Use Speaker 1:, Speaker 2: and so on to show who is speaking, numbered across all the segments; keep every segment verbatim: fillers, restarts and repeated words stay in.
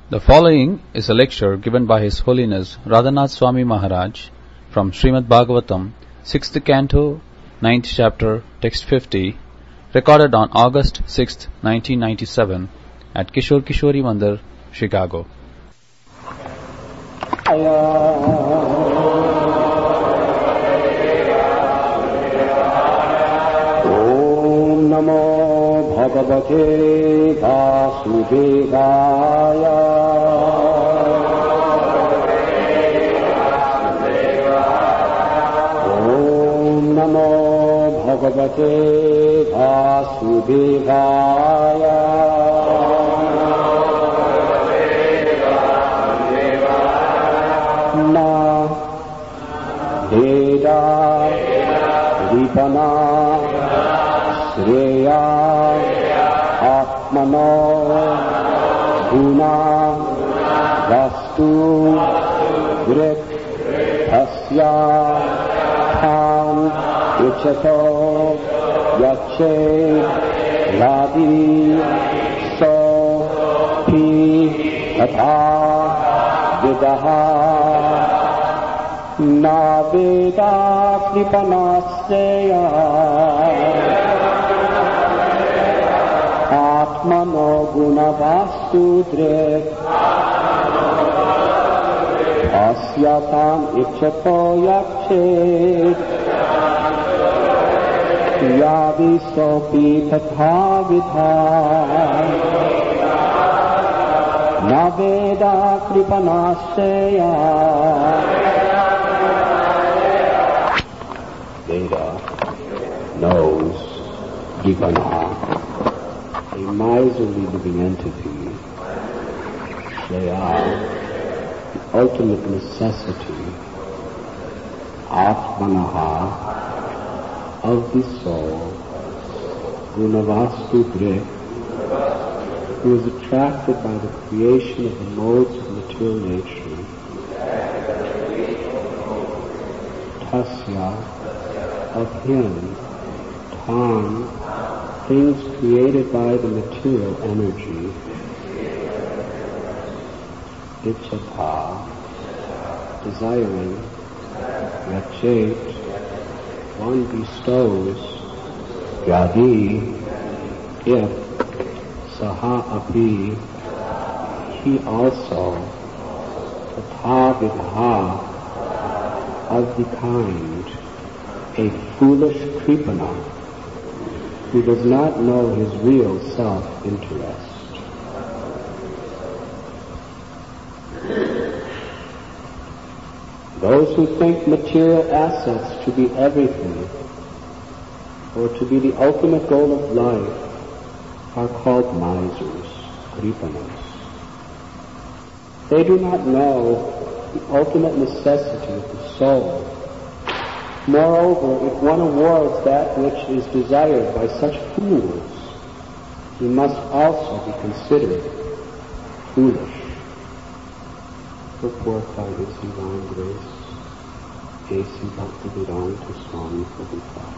Speaker 1: The following is a lecture given by His Holiness Radhanath Swami Maharaj from Srimad Bhagavatam, sixth Canto, ninth Chapter, Text fifty, recorded on August sixth, nineteen ninety-seven, at Kishore Kishori Mandir, Chicago.
Speaker 2: Om Namo Bhagavate Vasudevaya. Om Namo Bhagavate Vasudevaya. Na Veda Vipana Shreya Atmano Guna Vastu Vrik Tasya Tham Uchato Yache Ladi So Pi Atha Vidaha Na Veda Kripanasya Atmano Guna Vastu Drik Asyatam Ichato Yakchet Yadi Sopi Tatha Vidha Na Veda Kripanasya. Veda knows Vipana, a miserly living entity, Shreya, the ultimate necessity, Atmanaha, of the soul, Gunavastu Drik, who is attracted by the creation of the modes of material nature, Tasya, of him, Tam, things created by the material energy, Ichata, desiring, Yachet, one bestows, Yadi, if, Saha Api, he also, Tatha Vidha, of the kind, a foolish Kripana, who does not know his real self-interest. Those who think material assets to be everything, or to be the ultimate goal of life, are called misers, Kripanas. They do not know the ultimate necessity of the soul. Moreover, if one awards that which is desired by such fools, he must also be considered foolish. Purport by His Divine Grace, A C Bhaktivedanta Swami Prabhupada.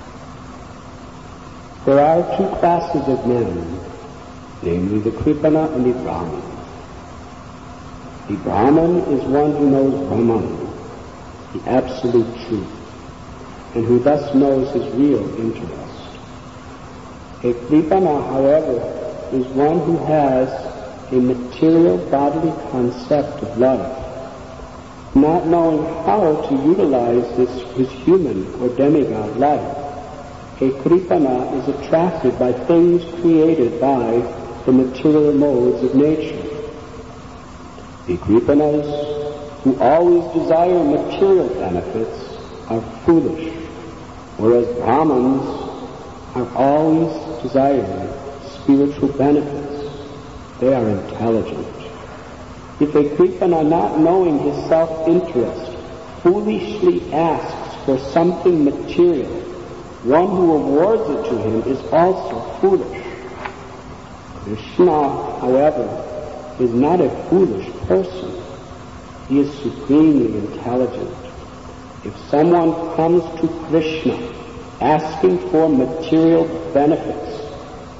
Speaker 2: There are two classes of men, namely the Kripana and the Brahman. The Brahman is one who knows Brahman, the absolute truth, and who thus knows his real interest. A Kripana, however, is one who has a material bodily concept of life, not knowing how to utilize this his human or demigod life. A Kripana is attracted by things created by the material modes of nature. The Kripanas, who always desire material benefits, are foolish, whereas Brahmans are always desiring spiritual benefits. They are intelligent. If a Kripana, not knowing his self-interest, foolishly asks for something material, one who awards it to him is also foolish. Krishna, however, is not a foolish person. He is supremely intelligent. If someone comes to Krishna asking for material benefits,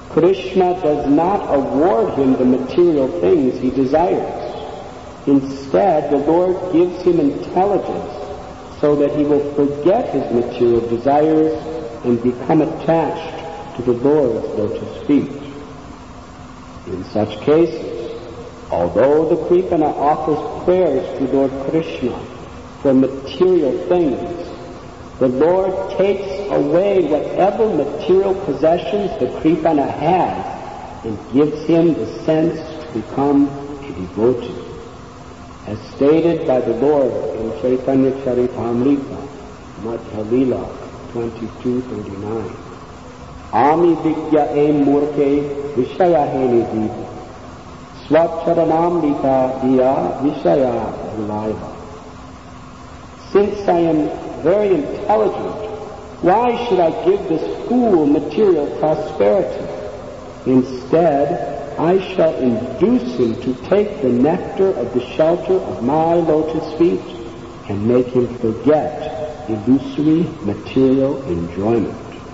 Speaker 2: Krishna does not award him the material things he desires. Instead, the Lord gives him intelligence so that he will forget his material desires and become attached to the Lord's lotus feet. In such cases, although the Kripana offers prayers to Lord Krishna for material things, the Lord takes away whatever material possessions the Kripana has and gives him the sense to become a devotee. As stated by the Lord in Chaitanya Charitamrita, Madhya Lila twenty-two thirty-nine. Ami Vidya Em Murke Vishaya Henidhi Swacharanamrita Diya Vishaya Vilaya. Since I am very intelligent, why should I give this fool material prosperity? Instead, I shall induce him to take the nectar of the shelter of my lotus feet and make him forget illusory material enjoyment.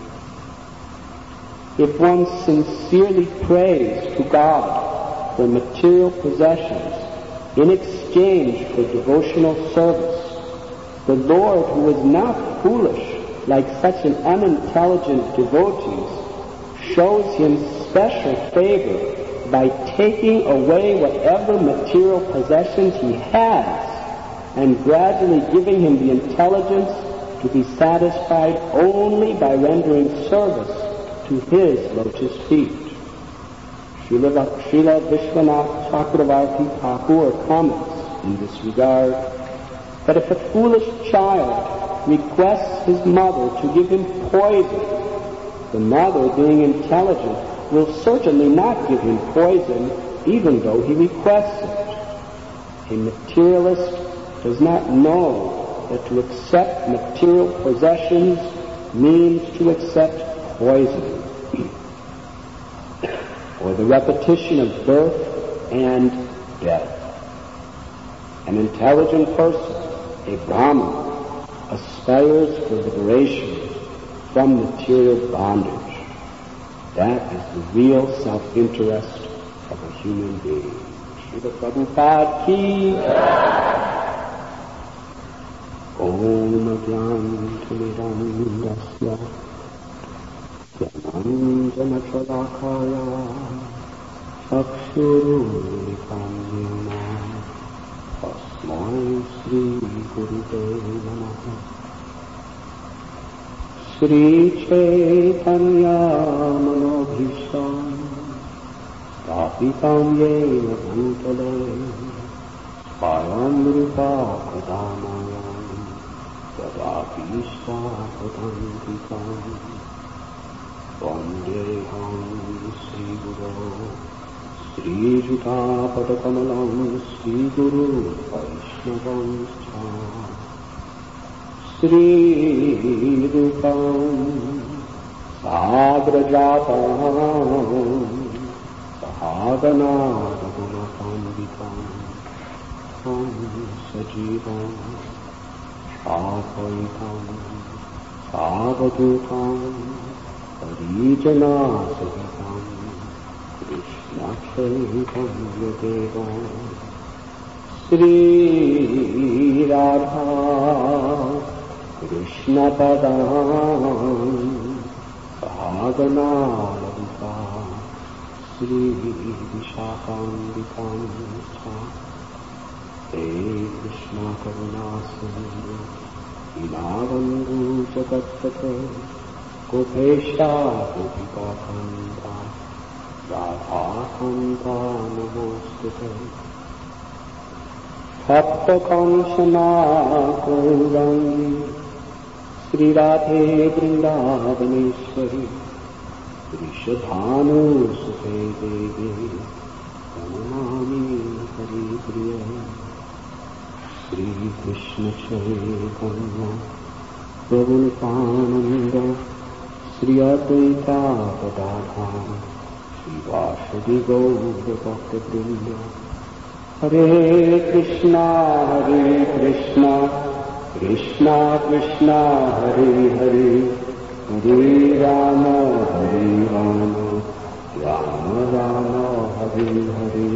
Speaker 2: If one sincerely prays to God for material possessions in exchange for devotional service, the Lord, who is not foolish like such an unintelligent devotee, shows him special favor by taking away whatever material possessions he has and gradually giving him the intelligence to be satisfied only by rendering service to his lotus feet. Srila, Srila Vishwanath Chakravarti Thakur comments in this regard that if a foolish child requests his mother to give him poison, the mother, being intelligent, will certainly not give him poison even though he requests it. A materialist does not know that to accept material possessions means to accept poison, or the repetition of birth and death. An intelligent person, a Brahman, aspires for liberation from material bondage. That is the real self-interest of a human being. Srila Prabhupada ki Om Gyanam Dasya Gyanam Chalakaya Akshurunitam Yena Tasmai Sri Gurudeva Namaha. Sri Chaitanya Manobhishtam Stapitam Yena Bhutale Swayam Rupa Kadamayam Tadapi Swapatantikam Vandeham Sri Guru Sri Juta Padakamalam Sri Guru Vaishnavam Cha Sri Rupam Sagrajatam Sahagana Raghunathambitam Tam Sajivam Shapaitam Savadutam Parijana Sahitam Krishna Chaitanya Devam Sri Radha Krishna Padam Sahagana Lalita Sri Vishakambikam Te Krishna Karuna Sindhu Dinavandhu Jagatpate Gopesha Gopika Kanta Radha Kanta Namostute Bhakta Kamsana Gaurani Sri Radhe Vrindavaneshwari Rishadhanu Sute Devi Pranamami Hari Priya Sri Krishna Chaitanya Prabhu Nityananda Sri Advaita Gadadhar Sri Vasudeva Gaura Bhakta Vrinda Hare Krishna, Hare Krishna, Krishna Krishna, Hare Hare, Hare Rama, Hare Rama, Rama Rama Hari Hari.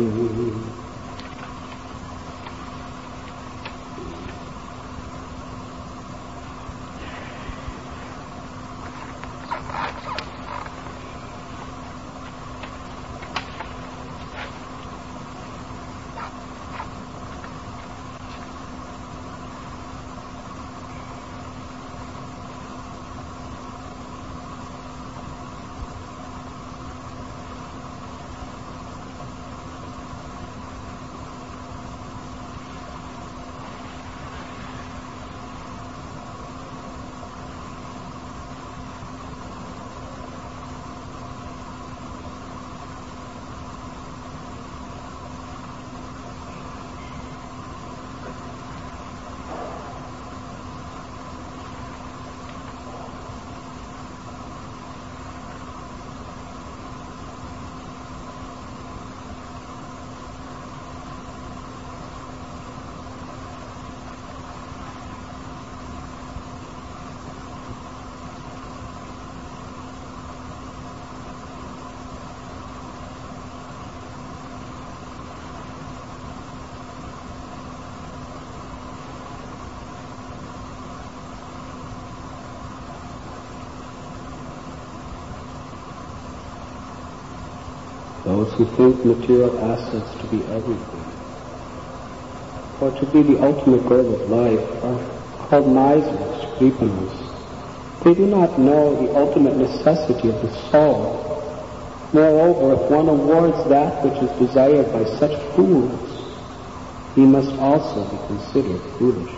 Speaker 2: Those who think material assets to be everything, or to be the ultimate goal of life, are called misers, kripanas. They do not know the ultimate necessity of the soul. Moreover, if one awards that which is desired by such fools, he must also be considered foolish.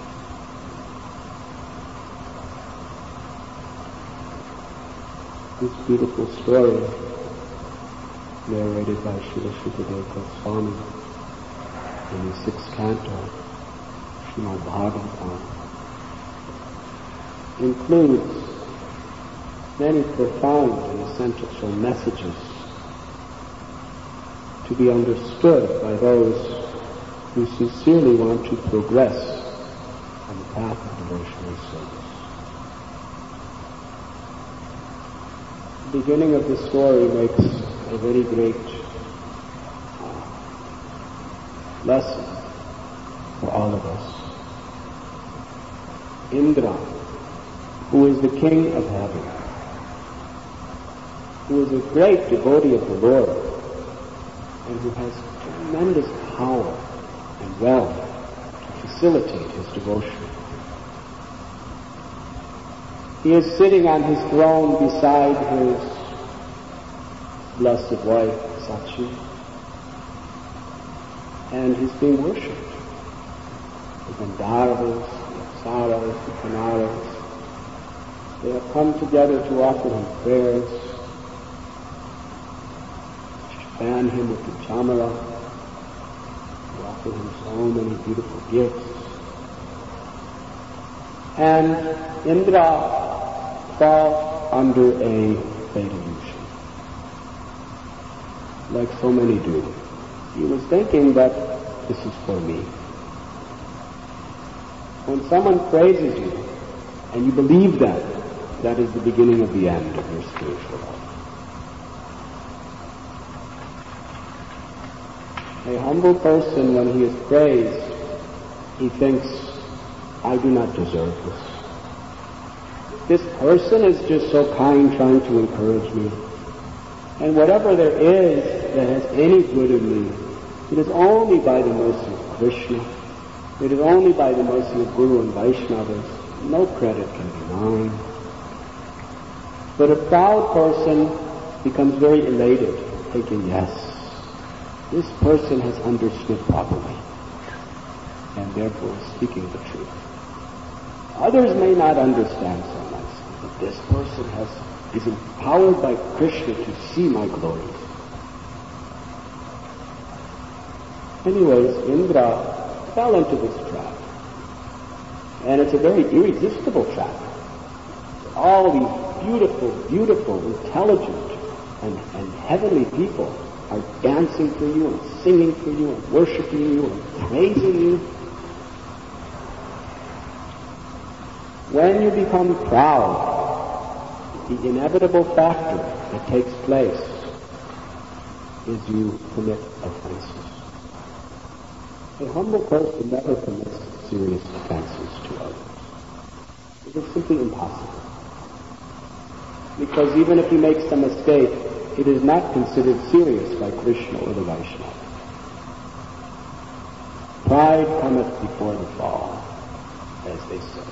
Speaker 2: This beautiful story, narrated by Srila Shukadeva Goswami in the sixth canto, Srimad Bhagavatam, includes many profound and essential messages to be understood by those who sincerely want to progress on the path of devotional service. The beginning of the story makes a very great uh, lesson for all of us. Indra, who is the king of heaven, who is a great devotee of the Lord, and who has tremendous power and wealth to facilitate his devotion. He is sitting on his throne beside his blessed wife, Sachi, and he's being worshipped. The Gandharvas, the Apsaras, the Kanaras, they have come together to offer him prayers, to fan him with the chamara, to offer him so many beautiful gifts. And Indra fell under a delusion, like so many do. He was thinking that this is for me. When someone praises you, and you believe that, that is the beginning of the end of your spiritual life. A humble person, when he is praised, he thinks, I do not deserve this. This person is just so kind, trying to encourage me. And whatever there is that has any good in me, it is only by the mercy of Krishna. It is only by the mercy of Guru and Vaishnavas. No credit can be mine. But a proud person becomes very elated, thinking, yes, this person has understood properly, and therefore is speaking the truth. Others may not understand so much, but this person has is empowered by Krishna to see my glories. Anyways, Indra fell into this trap. And it's a very irresistible trap. All these beautiful, beautiful, intelligent, and, and heavenly people are dancing for you and singing for you and worshiping you and praising you. When you become proud, the inevitable factor that takes place is you commit offenses. A humble person never commits serious offenses to others. It is simply impossible. Because even if he makes some mistake, it is not considered serious by Krishna or the Vaishnava. Pride cometh before the fall, as they say.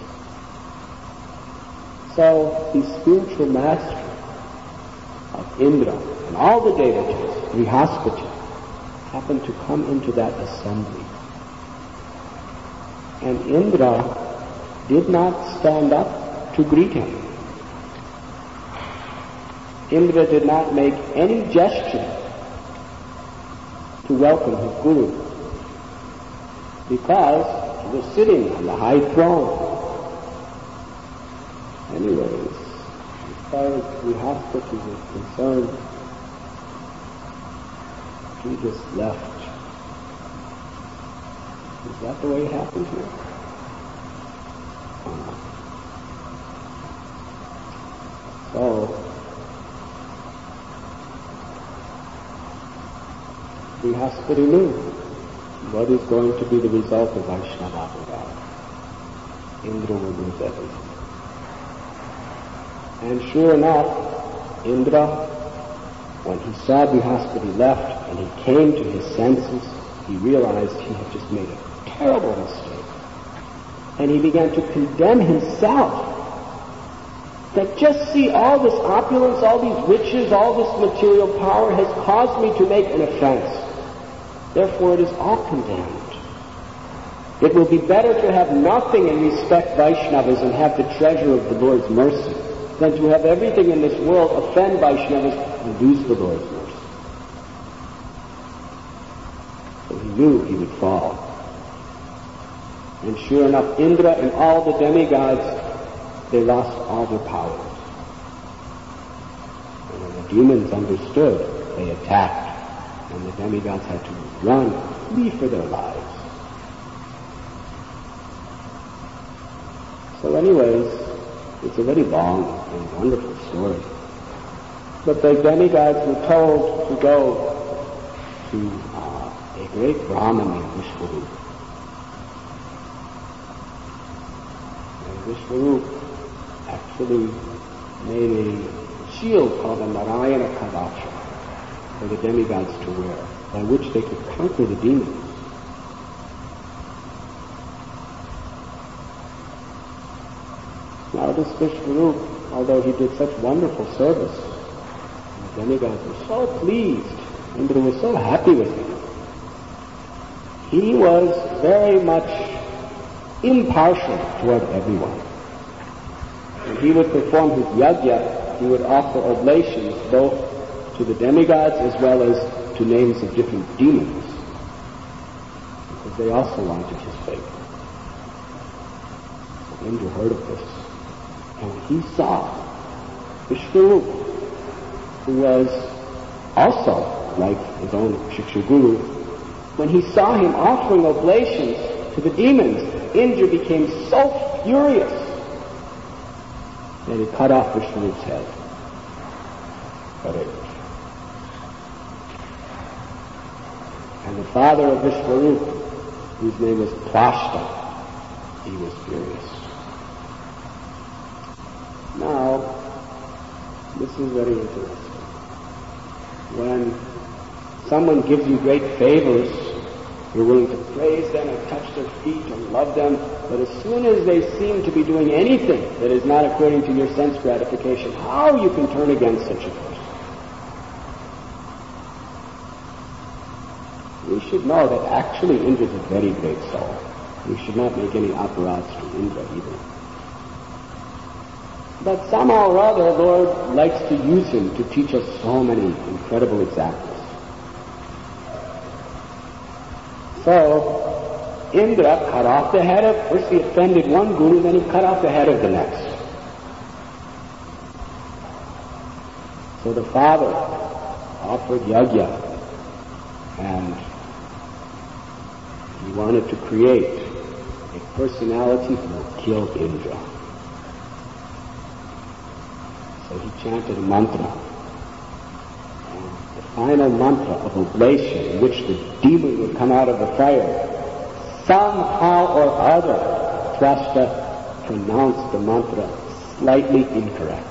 Speaker 2: So the spiritual master of Indra and all the devatas, Brihaspati, happened to come into that assembly. And Indra did not stand up to greet him. Indra did not make any gesture to welcome his guru, because he was sitting on the high throne. Anyways, as far as Brihaspati was concerned, he just left. Is that the way it happened here? So, Brihaspati knew what is going to be the result of Vaishnava Avagara. Indra will lose everything. And sure enough, Indra, when he saw Brihaspati left and he came to his senses, he realized he had just made a terrible mistake. And he began to condemn himself. That just see, all this opulence, all these riches, all this material power has caused me to make an offense. Therefore it is all condemned. It will be better to have nothing and respect Vaishnavas and have the treasure of the Lord's mercy than to have everything in this world, offend Vaishnavas, and lose the Lord's mercy. So he knew he would fall. And sure enough, Indra and all the demigods, they lost all their powers. And when the demons understood, they attacked, and the demigods had to run, flee for their lives. So anyways, it's a very long and wonderful story. But the demigods were told to go to uh, a great Brahmin named Vishwarupa. And Vishwarupa actually made a shield called a Narayana Kavacha for the demigods to wear, by which they could conquer the demons. Now this Vishwarupa, although he did such wonderful service, the demigods were so pleased, Indra was so happy with him. He was very much impartial toward everyone. When he would perform his yajna, he would offer oblations both to the demigods as well as to names of different demons, because they also wanted his favor. So Indra heard of this, and when he saw Vishwarupa, who was also like his own Shiksha Guru, when he saw him offering oblations to the demons, Indra became so furious that he cut off Vishwarupa's head. Hare. And the father of Vishwarupa, whose name was Plashta, he was furious. Now, this is very interesting. When someone gives you great favors, you're willing to praise them and touch their feet and love them, but as soon as they seem to be doing anything that is not according to your sense gratification, how you can turn against such a person? We should know that actually Indra is a very great soul. We should not make any aparats to Indra either. But somehow or other, the Lord likes to use him to teach us so many incredible examples. So, Indra cut off the head of, first he offended one guru, then he cut off the head of the next. So the father offered yajna, and he wanted to create a personality who would kill Indra. So he chanted a mantra, and the final mantra of oblation in which the demon would come out of the fire, somehow or other, Thrashta pronounced the mantra slightly incorrect.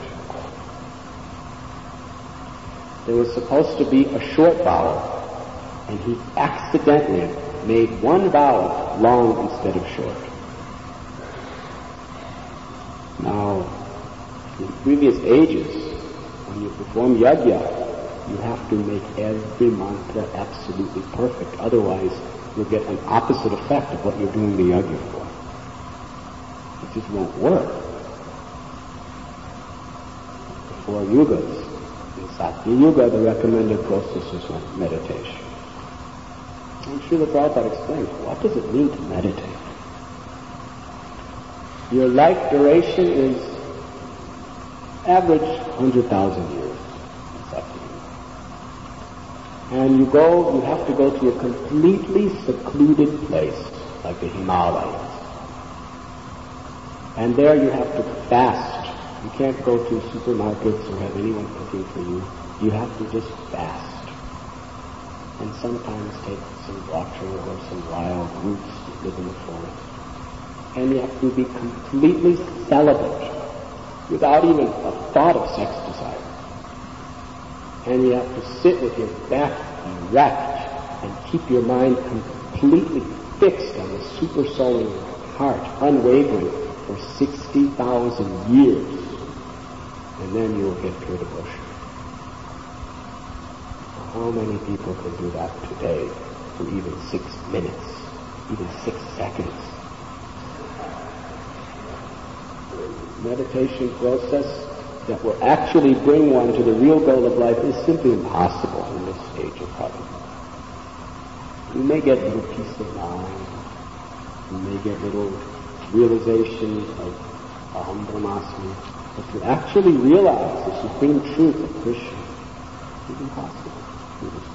Speaker 2: There was supposed to be a short vowel, and he accidentally made one vowel long instead of short. Now, in previous ages, when you perform yajna, you have to make every mantra absolutely perfect. Otherwise, you'll get an opposite effect of what you're doing the yajna for. It just won't work. The four yugas. In Satya Yuga, the recommended process is meditation. And Srila Prabhupada explains, what does it mean to meditate? Your life duration is average one hundred thousand years. And you go, you have to go to a completely secluded place, like the Himalayas. And there you have to fast. You can't go to supermarkets or have anyone cooking for you. You have to just fast. And sometimes take some water or some wild roots that live in the forest. And you have to be completely celibate, without even a thought of sex desire. And you have to sit with your back erect and keep your mind completely fixed on the super-soul heart, unwavering, for sixty thousand years. And then you will get Pure Devotion. How many people can do that today for even six minutes, even six seconds? The meditation process that will actually bring one to the real goal of life is simply impossible in this age of Kali. You may get little peace of mind. You may get little realization of Aham Brahmasmi. But to actually realize the supreme truth of Krishna is impossible through this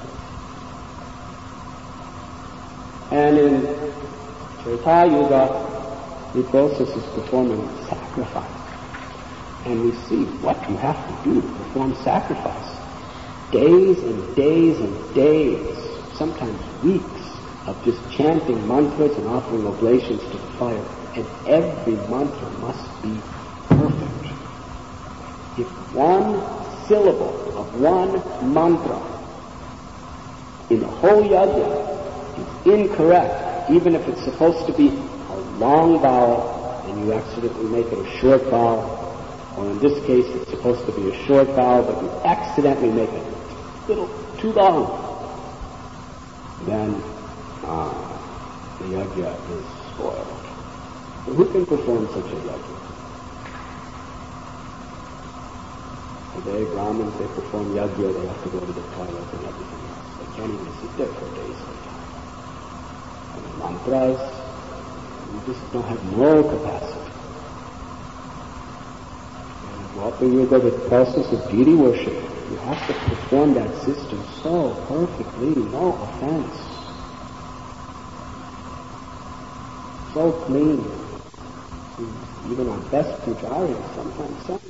Speaker 2: process. And in Treta Yuga, the process is performing sacrifice. And we see what you have to do to perform sacrifice. Days and days and days, sometimes weeks, of just chanting mantras and offering oblations to the fire. And every mantra must be perfect. If one syllable of one mantra in the whole yajna is incorrect, even if it's supposed to be a long vowel, and you accidentally make it a short vowel, or in this case, it's supposed to be a short vowel, but you accidentally make it a little too long, then uh, the yajna is spoiled. So who can perform such a yajna? Today, Brahmins, they perform yajna, they have to go to the toilet and everything else. They can't even sit there for days at a time. And the mantras, you just don't have no capacity. Dwapara Yuga, the process of deity worship, you have to perform that system so perfectly, no offense. So clean. Even our best pujaris, sometimes some,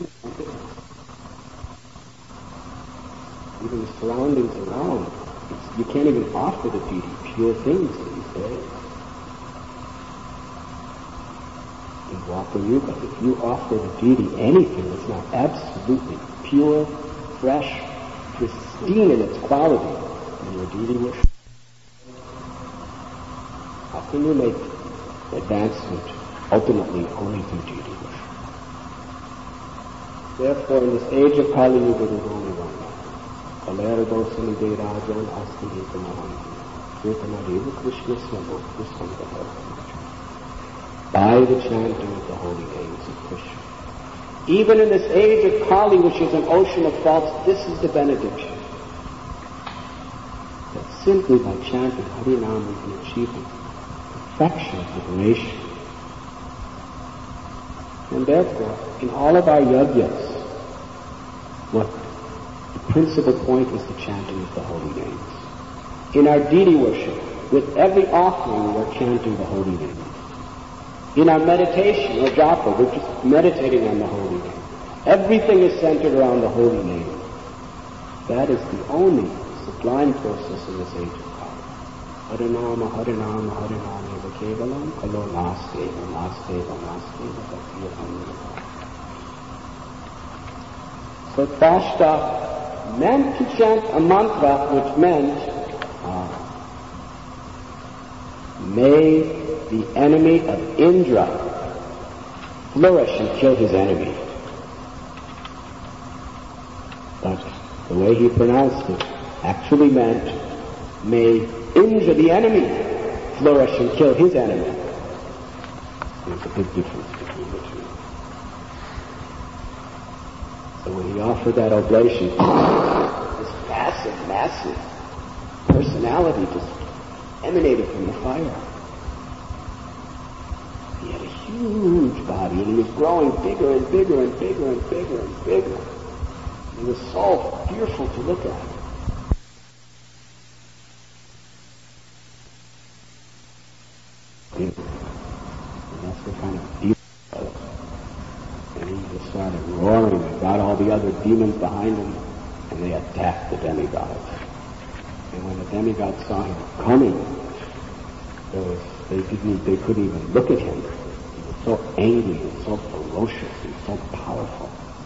Speaker 2: even the surroundings around, it's, you can't even offer the deity pure things these days. In Dwapara Yuga, if you offer the deity anything that's not absolutely pure, fresh, pristine in its quality, then your deity worship, how can you make advancement ultimately only through deity worship? Therefore, in this age of Kali Yuga, there's only one. Kalera dosani derajan asti ekamaham kirtanadeva Krishna svamo Krishna. By the chanting of the holy names of Krishna. Even in this age of Kali, which is an ocean of faults, this is the benediction. That simply by chanting Harinam we can achieve the perfection of liberation. And therefore, in all of our yajnas, what the principal point is the chanting of the holy names. In our deity worship, with every offering we are chanting the holy names. In our meditation or japa, we're just meditating on the holy name. Everything is centered around the holy name. That is the only sublime process in this age of Kali. Harinama, Harinama, Harinama, Eva Kevalam, Kalo Nasteva, Nasteva, Nasteva, Bhakti. So Tvashta meant to chant a mantra which meant, uh, may the enemy of Indra flourish and kill his enemy. But the way he pronounced it actually meant, may Indra, the enemy, flourish and kill his enemy. There's a big difference between the two. So when he offered that oblation, this massive, massive personality just emanated from the fire. He had a huge body, and he was growing bigger and bigger and bigger and bigger and bigger. It was so fearful to look at. And that's the kind of demon it was. And he just started roaring and got all the other demons behind him, and they attacked the demigods. And when the demigods saw him coming, there was, they didn't, they couldn't even look at him. He was so angry and so ferocious and so powerful.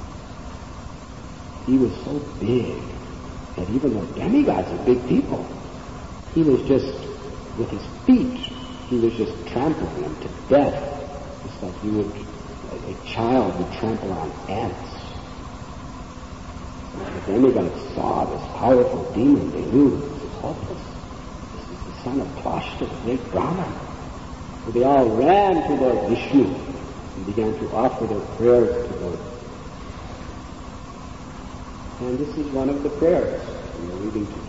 Speaker 2: He was so big that even though demigods are big people, he was just, with his feet, he was just trampling them to death. Just like you would, a, a child would trample on ants. When the demigods saw this powerful demon, they knew this is hopeless. This is the son of Tvashta, the great Brahman. So they all ran to Lord Vishnu and began to offer their prayers to Lord. And this is one of the prayers we are reading today.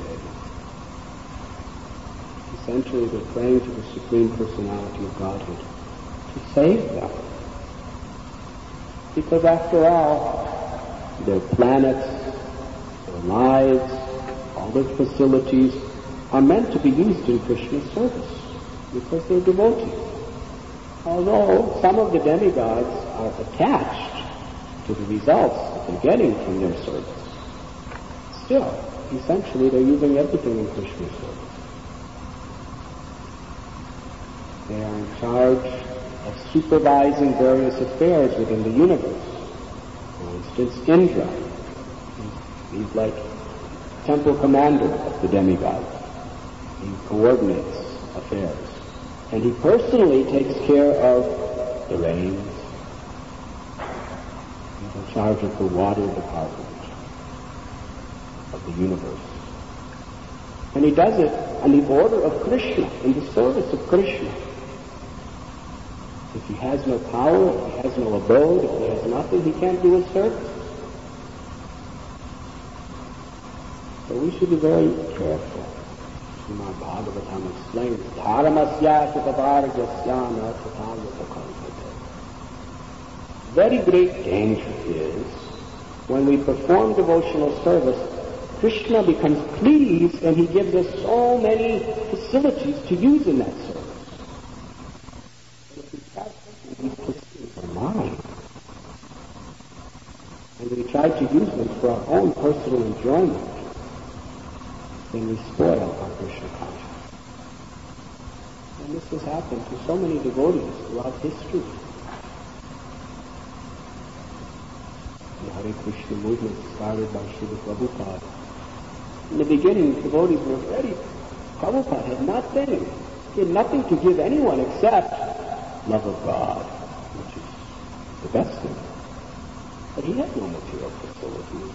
Speaker 2: Essentially, they're praying to the Supreme Personality of Godhead to save them. Because after all, their planets, their lives, all their facilities are meant to be used in Krishna's service because they're devotees. Although some of the demigods are attached to the results that they're getting from their service, still, essentially, they're using everything in Krishna's service. They are in charge of supervising various affairs within the universe. For instance, Indra. He's like temple commander of the demigods. He coordinates affairs. And he personally takes care of the rains. He's in charge of the water department of the universe. And he does it on the order of Krishna, in the service of Krishna. If he has no power, if he has no abode, if he has nothing, he can't do his service. So we should be very careful. Srimad Bhagavatam explains, Dharamasya Chitavargasya Tathagatakampate. Very great danger is when we perform devotional service, Krishna becomes pleased and he gives us so many facilities to use in that service. If we try something, these facilities are mine. And we try to use them for our own personal enjoyment, then we spoil our Krishna consciousness. And this has happened to so many devotees throughout history. The Hare Krishna movement started by Srila Prabhupada. In the beginning, devotees were ready. Prabhupada had nothing. He had nothing to give anyone except love of God, which is the best thing. But he had no material facilities.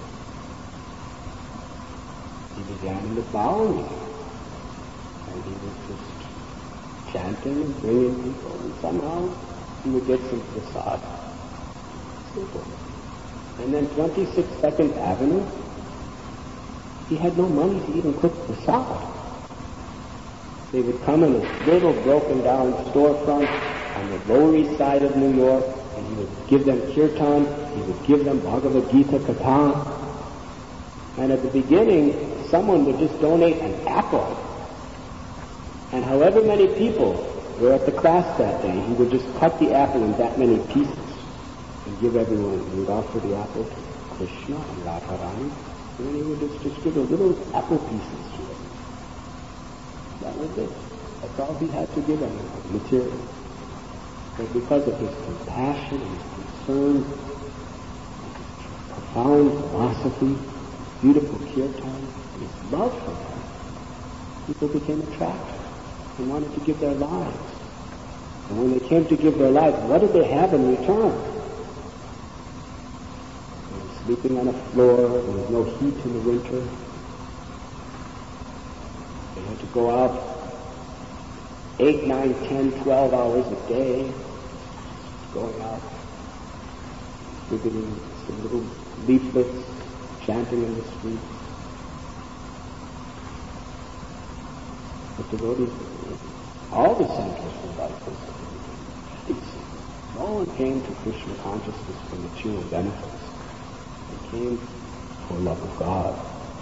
Speaker 2: He began in the Bowery, and he was just chanting and bringing people, and somehow he would get some prasad. Simple. And then twenty-sixth second Avenue, he had no money to even cook prasad. They would come in a little broken down storefront on the Lower East Side of New York, and he would give them kirtan, he would give them Bhagavad Gita Katha. And at the beginning, someone would just donate an apple. And however many people were at the class that day, he would just cut the apple in that many pieces and give everyone. He would offer the apple to Krishna and Radharani, And then he would just distribute little apple pieces to them. That was it. That's all he had to give them, material. But because of his compassion and his concern, his profound philosophy, beautiful kirtan, and his love for them, people became attracted and wanted to give their lives. And when they came to give their lives, what did they have in return? They were sleeping on a floor, there was no heat in the winter. They had to go out eight, nine, ten, twelve hours a day, going out, distributing some little leaflets, chanting in the streets. The devotees, all the centers for life was no one came to Krishna consciousness for material benefits. They came for love of God.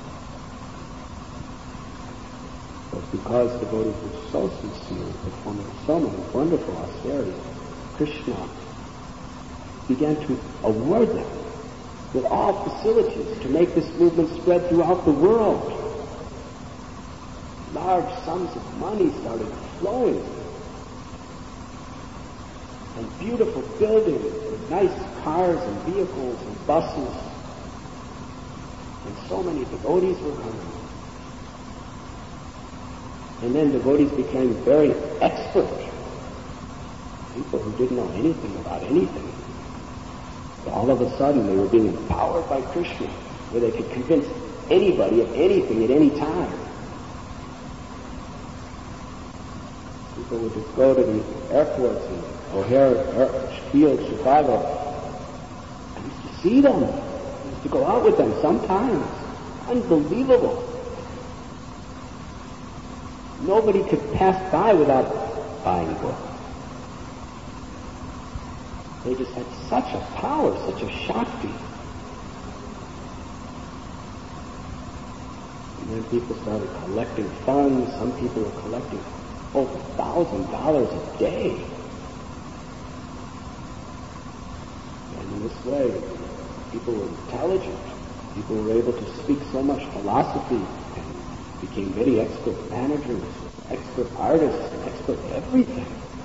Speaker 2: But because the devotees were so sincere, performing so many wonderful austerities, Krishna began to award them with all facilities to make this movement spread throughout the world. Large sums of money started flowing, and beautiful buildings, and nice cars and vehicles and buses, and so many devotees were coming. And then devotees became very expert, people who didn't know anything about anything. All of a sudden they were being empowered by Krishna, where they could convince anybody of anything at any time. People would just go to the airports in O'Hare Field, Chicago. I used to see them. I used to go out with them sometimes. Unbelievable. Nobody could pass by without buying books. They just had such a power, such a Shakti. And then people started collecting funds. Some people were collecting over a thousand dollars a day. And in this way, people were intelligent. People were able to speak so much philosophy and became very expert managers, expert artists, and expert everything.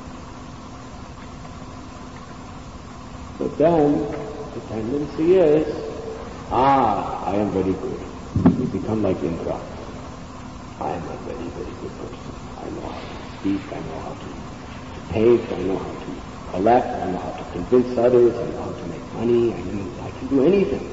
Speaker 2: But then, the tendency is, ah, I am very good. You become like Indra. I am a very, very good person. I know how to speak, I know how to, to paint, I know how to collect, I know how to convince others, I know how to make money, I, know, I can do anything.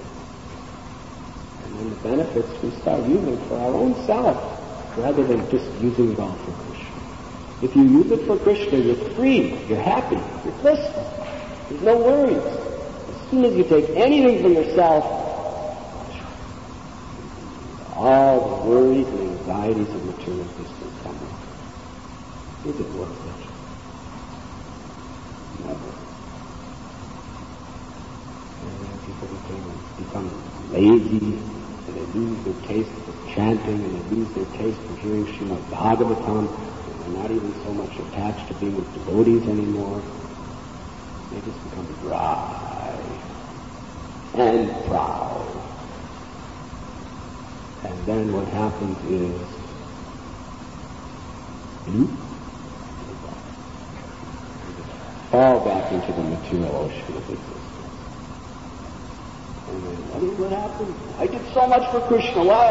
Speaker 2: And then the benefits we start using for our own self, rather than just using it all for Krishna. If you use it for Krishna, you're free, you're happy, you're blissful. There's no worries. As soon as you take anything for yourself, all the worries and anxieties of material existence come up. Is it worth it? Never. And then people become, become lazy, and they lose their taste for chanting, and they lose their taste for hearing Srimad Bhagavatam, and they're not even so much attached to being with devotees anymore. They just become dry and proud. And then what happens is, bloop, fall back into the material ocean of existence. And then, what is what happened? I did so much for Krishna, why?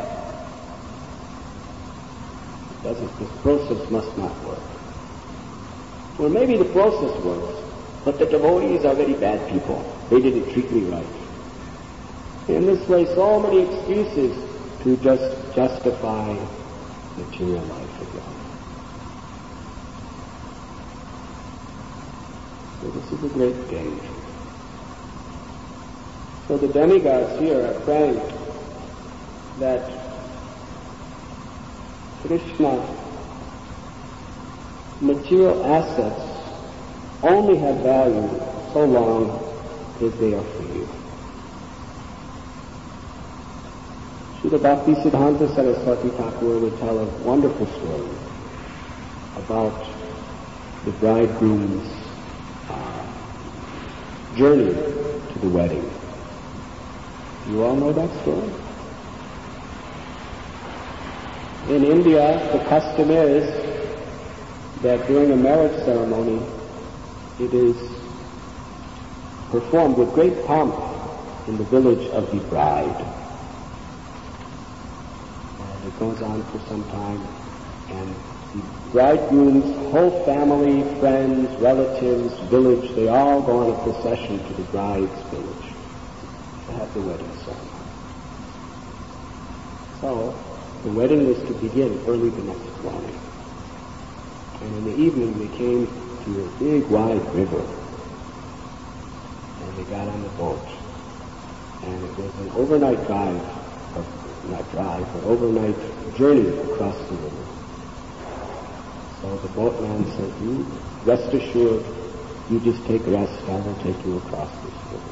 Speaker 2: It doesn't, this process must not work. Or maybe the process works, but the devotees are very bad people. They didn't treat me right. In this way, so many excuses to just justify material life again. So this is a great danger. So the demigods here are praying that Krishna, material assets only have value so long as they are for you. Srila Bhaktisiddhanta Saraswati Thakur would tell a wonderful story about the bridegroom's uh, journey to the wedding. You all know that story? In India, the custom is that during a marriage ceremony, it is performed with great pomp in the village of the bride. And it goes on for some time, and the bridegroom's whole family, friends, relatives, village, they all go on a procession to the bride's village to have the wedding ceremony. So, the wedding was to begin early the next morning. And in the evening they came to a big wide river. And they got on the boat. And it was an overnight drive, or not drive, but overnight journey across the river. So the boatman said, you rest assured, you just take rest, I will take you across this river.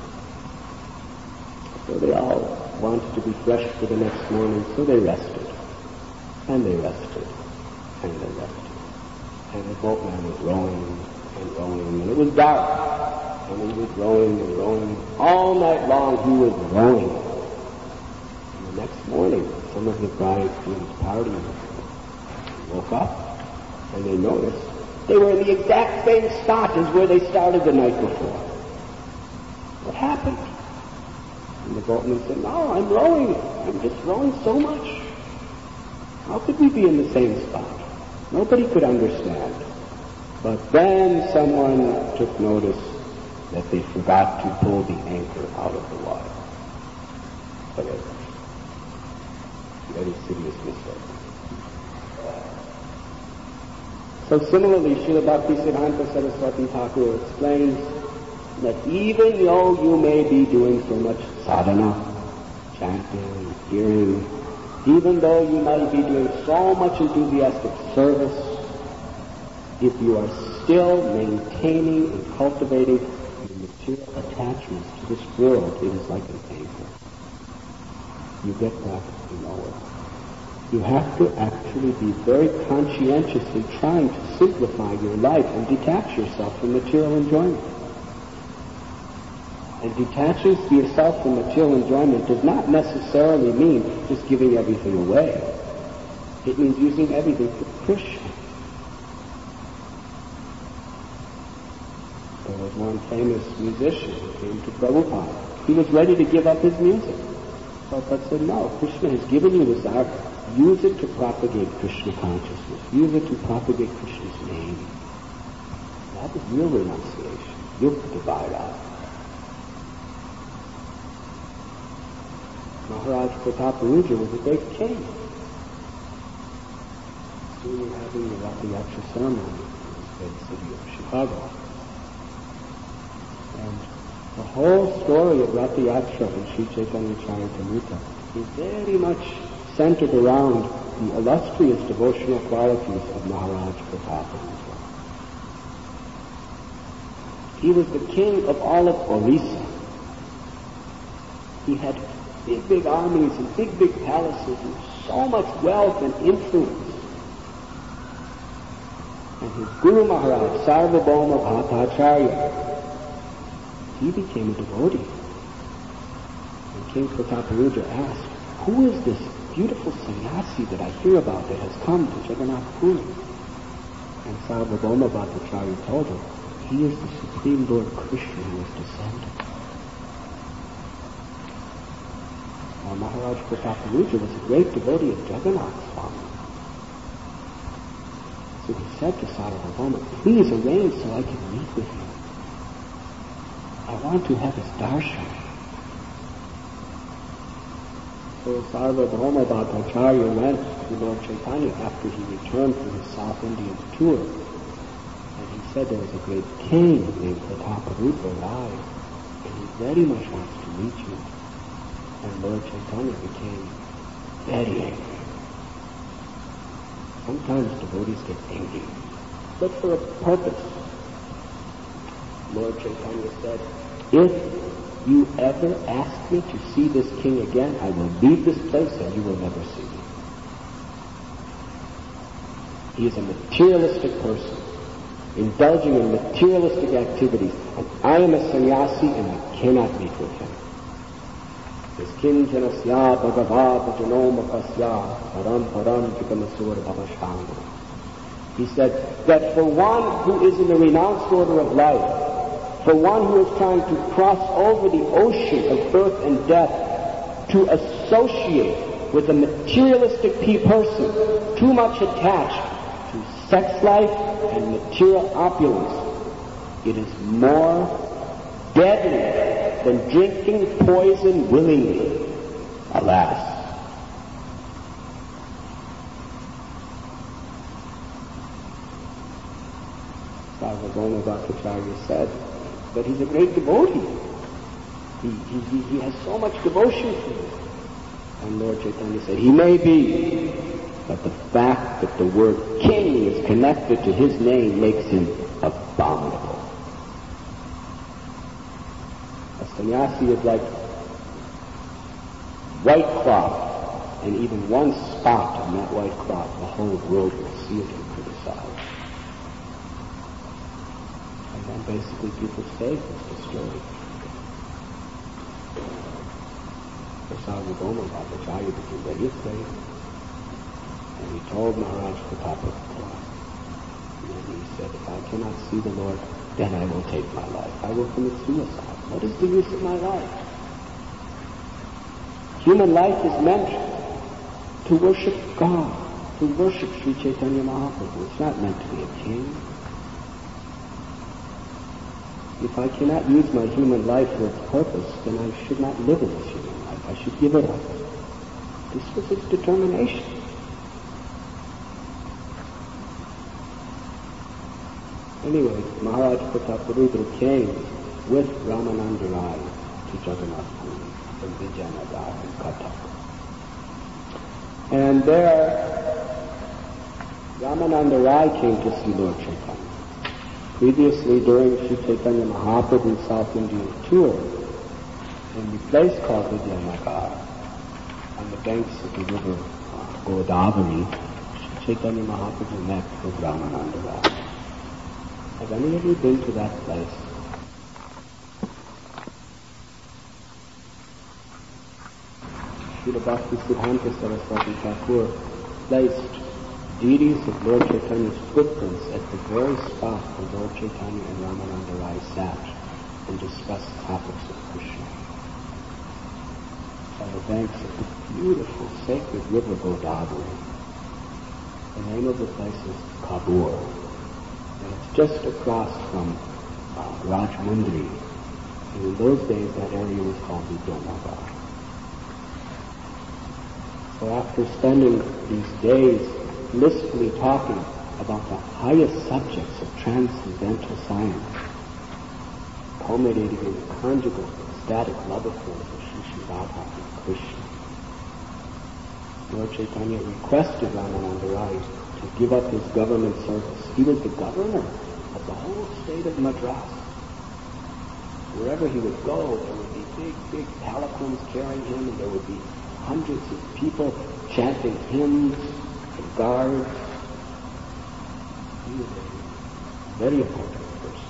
Speaker 2: So they all wanted to be fresh for the next morning, so they rested. And they rested. And they rested. And the boatman was rowing and rowing, and it was dark. And he was rowing and rowing. All night long he was rowing. And the next morning, some of the bridegroom's party woke up, and they noticed they were in the exact same spot as where they started the night before. What happened? And the boatman said, no, I'm rowing. I'm just rowing so much. How could we be in the same spot? Nobody could understand. But then someone took notice that they forgot to pull the anchor out of the water. Whatever. Very serious mistake. So similarly, Srila Bhaktisiddhanta Saraswati Thakur explains that even though you may be doing so much sadhana, chanting, hearing, even though you might be doing so much enthusiastic service, if you are still maintaining and cultivating your material attachments to this world, it is like an anchor. You get practically nowhere. You have to actually be very conscientiously trying to simplify your life and detach yourself from material enjoyment. And detaching yourself from material enjoyment does not necessarily mean just giving everything away. It means using everything for Krishna. There was one famous musician who came to Prabhupada. He was ready to give up his music. Prabhupada said, no, Krishna has given you this art. Use it to propagate Krishna consciousness. Use it to propagate Krishna's name. That is real renunciation. Yukta Vairāga. Maharaj Prataparuja was a great king. We were having the Ratha Yatra ceremony in the great city of Chicago. And the whole story of Ratha Yatra and Sri Chaitanya Charitamrita is very much centered around the illustrious devotional qualities of Maharaj Prataparuja. He was the king of all of Orissa. He had big, big armies and big, big palaces and so much wealth and influence. And his Guru Maharaj, Sarvabhauma Bhattacharya, he became a devotee. And King Prataparuja asked, who is this beautiful sannyasi that I hear about that has come to Jagannath Puri? And Sarvabhauma Bhattacharya told him, he is the Supreme Lord Krishna who has descended. Now, Maharaj Prataparuja was a great devotee of Jagannath Swami. So he said to Sarvabhauma, please arrange so I can meet with him. I want to have his darshan. So Sarvabhauma Bhattacharya went to Lord Chaitanya after he returned from his South Indian tour. And he said there was a great king named Prataparupa Rai, and he very much wants to meet you. And Lord Chaitanya became very angry. Sometimes devotees get angry, but for a purpose. Lord Chaitanya said, if you ever ask me to see this king again, I will leave this place and you will never see me. He is a materialistic person, indulging in materialistic activities, and I am a sannyasi and I cannot meet with him. Kinjanasya bhagava bhajanomapasya param param kitamasur bhavashanga. He said that for one who is in the renounced order of life, for one who is trying to cross over the ocean of birth and death, to associate with a materialistic person too much attached to sex life and material opulence, it is more deadly than drinking poison willingly. Alas. Sarvabhauma Bhattacharya said that he's a great devotee. He, he, he, he has so much devotion for you. And Lord Chaitanya said, he may be, but the fact that the word king is connected to his name makes him abominable. A sannyasi is like white cloth, and even one spot on that white cloth, the whole world will see it and criticize. And then basically people's faith is destroyed. The Sarvabhauma Bhattacharya became very afraid, and he told Maharaj Pratapa, and he said, if I cannot see the Lord, then I will take my life. I will commit suicide. What is the use of my life? Human life is meant to worship God, to worship Sri Chaitanya Mahaprabhu. It's not meant to be a king. If I cannot use my human life for its purpose, then I should not live in this human life. I should give it up. This was its determination. Anyway, Maharaj Prataparudra came with Ramananda Rai to Jagannath Puri from Vijayanagar and Kathak. And there, Ramananda Rai came to see Lord Chaitanya. Previously, during Sri Chaitanya Mahaprabhu's South Indian tour, in the place called Vijayanagar, on the banks of the river uh, Godavari, Sri Chaitanya Mahaprabhu met with Ramananda Rai. Have any of you been to that place? Srila Bhaktisiddhanta Saraswati Thakur placed deities of Lord Chaitanya's footprints at the very spot where Lord Chaitanya and Ramananda Rai sat and discussed topics of Krishna. On the banks of the beautiful sacred river Godavari. The name of the place is Kabur. And it's just across from uh, Rajmundri. And in those days that area was called Vijayanagar. So after spending these days blissfully talking about the highest subjects of transcendental science, culminating in the conjugal, ecstatic love affairs of Shri Shri Radha and Krishna, Lord Chaitanya requested Ramananda Rai to give up his government service. He was the governor of the whole state of Madras. Wherever he would go, there would be big, big palanquins carrying him, and there would be hundreds of people chanting hymns and guards. He was a very important person.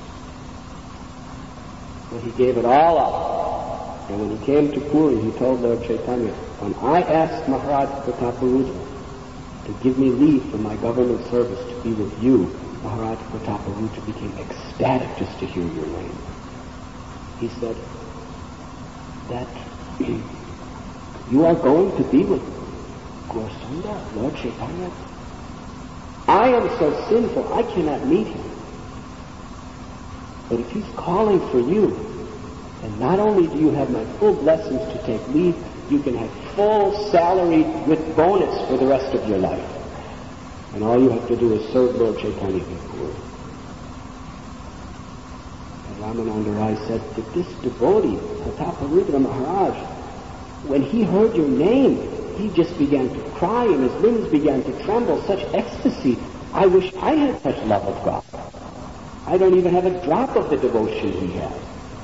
Speaker 2: But he gave it all up. And when he came to Puri, he told Lord Chaitanya, when I asked Maharaj Prataparudra to give me leave from my government service to be with you, Maharaj Prataparudra became ecstatic just to hear your name. He said that you are going to be with Gaurasunda, Lord Chaitanya. I am so sinful, I cannot meet him. But if he's calling for you, then not only do you have my full blessings to take leave, you can have full salary with bonus for the rest of your life. And all you have to do is serve Lord Chaitanya before. And Ramananda Rai said that this devotee, Prataparudra Maharaj, when he heard your name, he just began to cry and his limbs began to tremble, such ecstasy. I wish I had such love of God. I don't even have a drop of the devotion he has.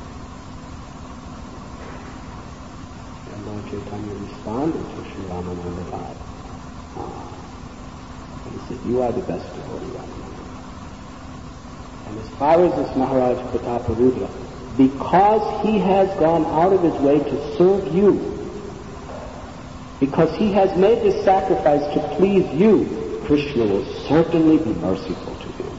Speaker 2: And Lord Chaitanya responded to Sri Ramananda Rai. Ah. And he said, you are the best devotee, Ramananda. And as far as this Maharaj Prataparudra, because he has gone out of his way to serve you, Because he has made this sacrifice to please you, Krishna will certainly be merciful to him.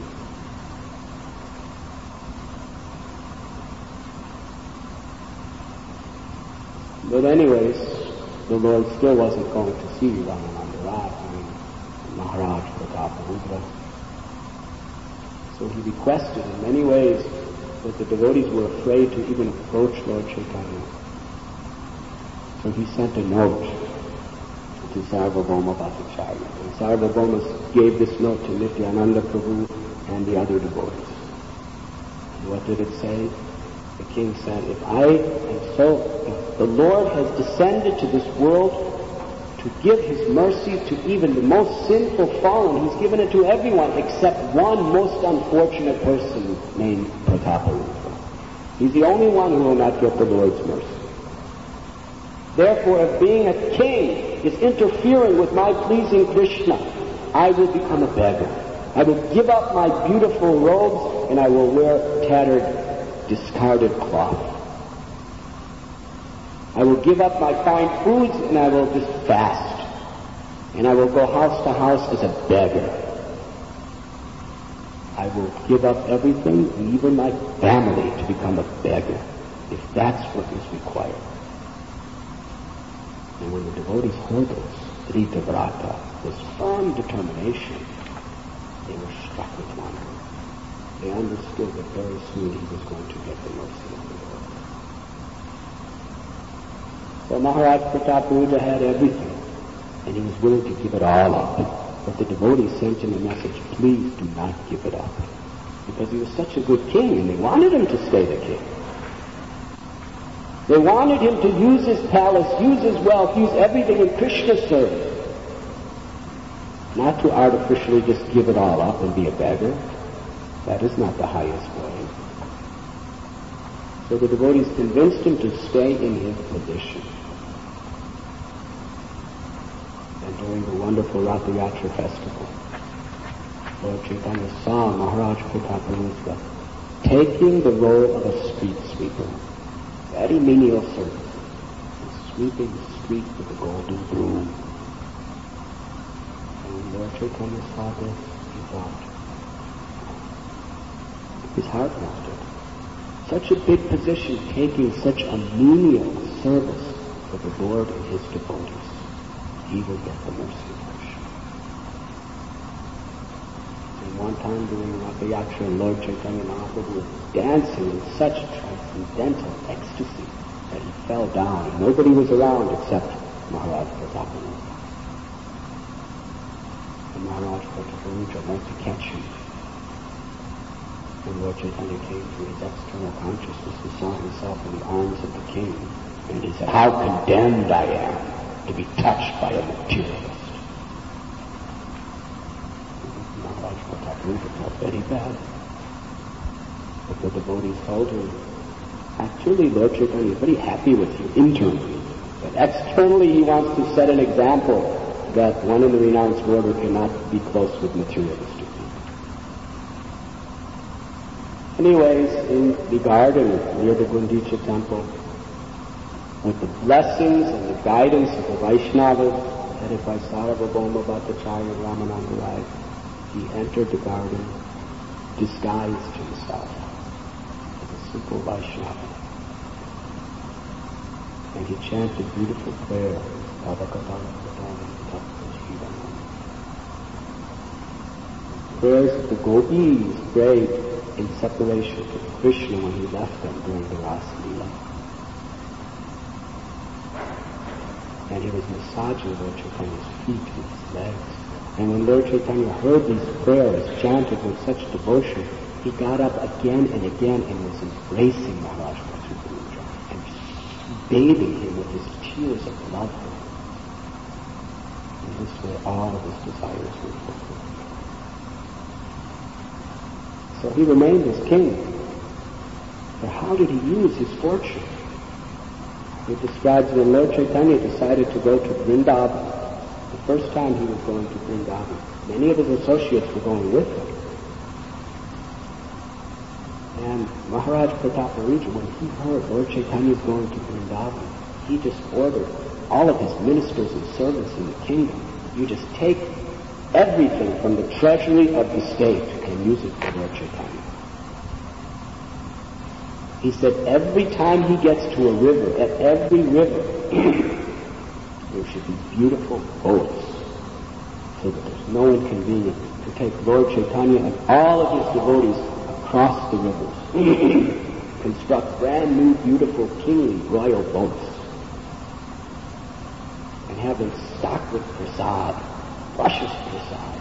Speaker 2: But anyways, the Lord still wasn't going to see Ramananda Raj, I mean, Maharaj Prataparudra. So he requested in many ways that the devotees were afraid to even approach Lord Chaitanya. So he sent a note to Sarvabhauma Bhattacharya. And Sarvabhauma gave this note to Nityananda Prabhu and the other devotees. And what did it say? The king said, if I, and so, if the Lord has descended to this world to give his mercy to even the most sinful fallen, he's given it to everyone except one most unfortunate person named Prataparudra. He's the only one who will not get the Lord's mercy. Therefore, if being a king is interfering with my pleasing Krishna, I will become a beggar. I will give up my beautiful robes and I will wear tattered, discarded cloth. I will give up my fine foods and I will just fast. And I will go house to house as a beggar. I will give up everything, even my family, to become a beggar, if that's what is required. And when the devotees heard this, Dritavrata, this firm determination, they were struck with wonder. They understood that very soon he was going to get the mercy of the Lord. So Maharaj Prataparudra had everything, and he was willing to give it all up. But the devotees sent him a message, please do not give it up. Because he was such a good king, and they wanted him to stay the king. They wanted him to use his palace, use his wealth, use everything in Krishna's service. Not to artificially just give it all up and be a beggar. That is not the highest way. So the devotees convinced him to stay in his position. And during the wonderful Ratha Yatra festival, Lord Chaitanya saw Maharaj Prataparudra taking the role of a street sweeper. Very menial service, sweeping the street with a golden broom. And when Lord Chaitanya saw this, he thought, his heart melted. Such a big position, taking such a menial service for the Lord and his devotees. He will get the mercy of Krishna. And one time during Ratha Yatra, Lord Chaitanya Mahaprabhu was dancing in such transcendental ecstasy that he fell down, and nobody was around except Maharaj Prataparudra. And Maharaj Prataparudra went to catch him. When Lord Chaitanya came to his external consciousness, he saw himself in the arms of the king, and he said, how condemned I am to be touched by a materialist. Maharaj Prataparudra felt very bad. But the devotees told him, actually, Lord Chaitanya is very happy with you internally, but externally he wants to set an example that one in the renounced order cannot be close with materialistic people. Anyways, in the garden near the Gundicha temple, with the blessings and the guidance of the Vaishnavas, headed by Sarvabhauma Bhattacharya Ramananda Rai, he entered the garden, disguised himself as a simple Vaishnava. And he chanted beautiful prayers, prayers that the gopis prayed in separation from Krishna when he left them during the Rasa Leela. And he was massaging Lord Chaitanya's feet with his legs. And when Lord Chaitanya heard these prayers chanted with such devotion, he got up again and again and was embracing Maharaj Prataparudra and bathing him with his tears of love for him. In this way, all of his desires were fulfilled. So he remained as king. But how did he use his fortune? He describes when Lord Chaitanya decided to go to Vrindavan. The first time he was going to Vrindavan, many of his associates were going with him. And Maharaj Prataparudra, when he heard Lord Chaitanya was going to Vrindavan, he just ordered all of his ministers and servants in the kingdom. You just take everything from the treasury of the state and use it for Lord Chaitanya. He said every time he gets to a river, at every river, there should be beautiful boats so that there's no inconvenience to take Lord Chaitanya and all of his devotees across the rivers. Construct brand new, beautiful, kingly, royal boats and have them stocked with prasad, precious prasad.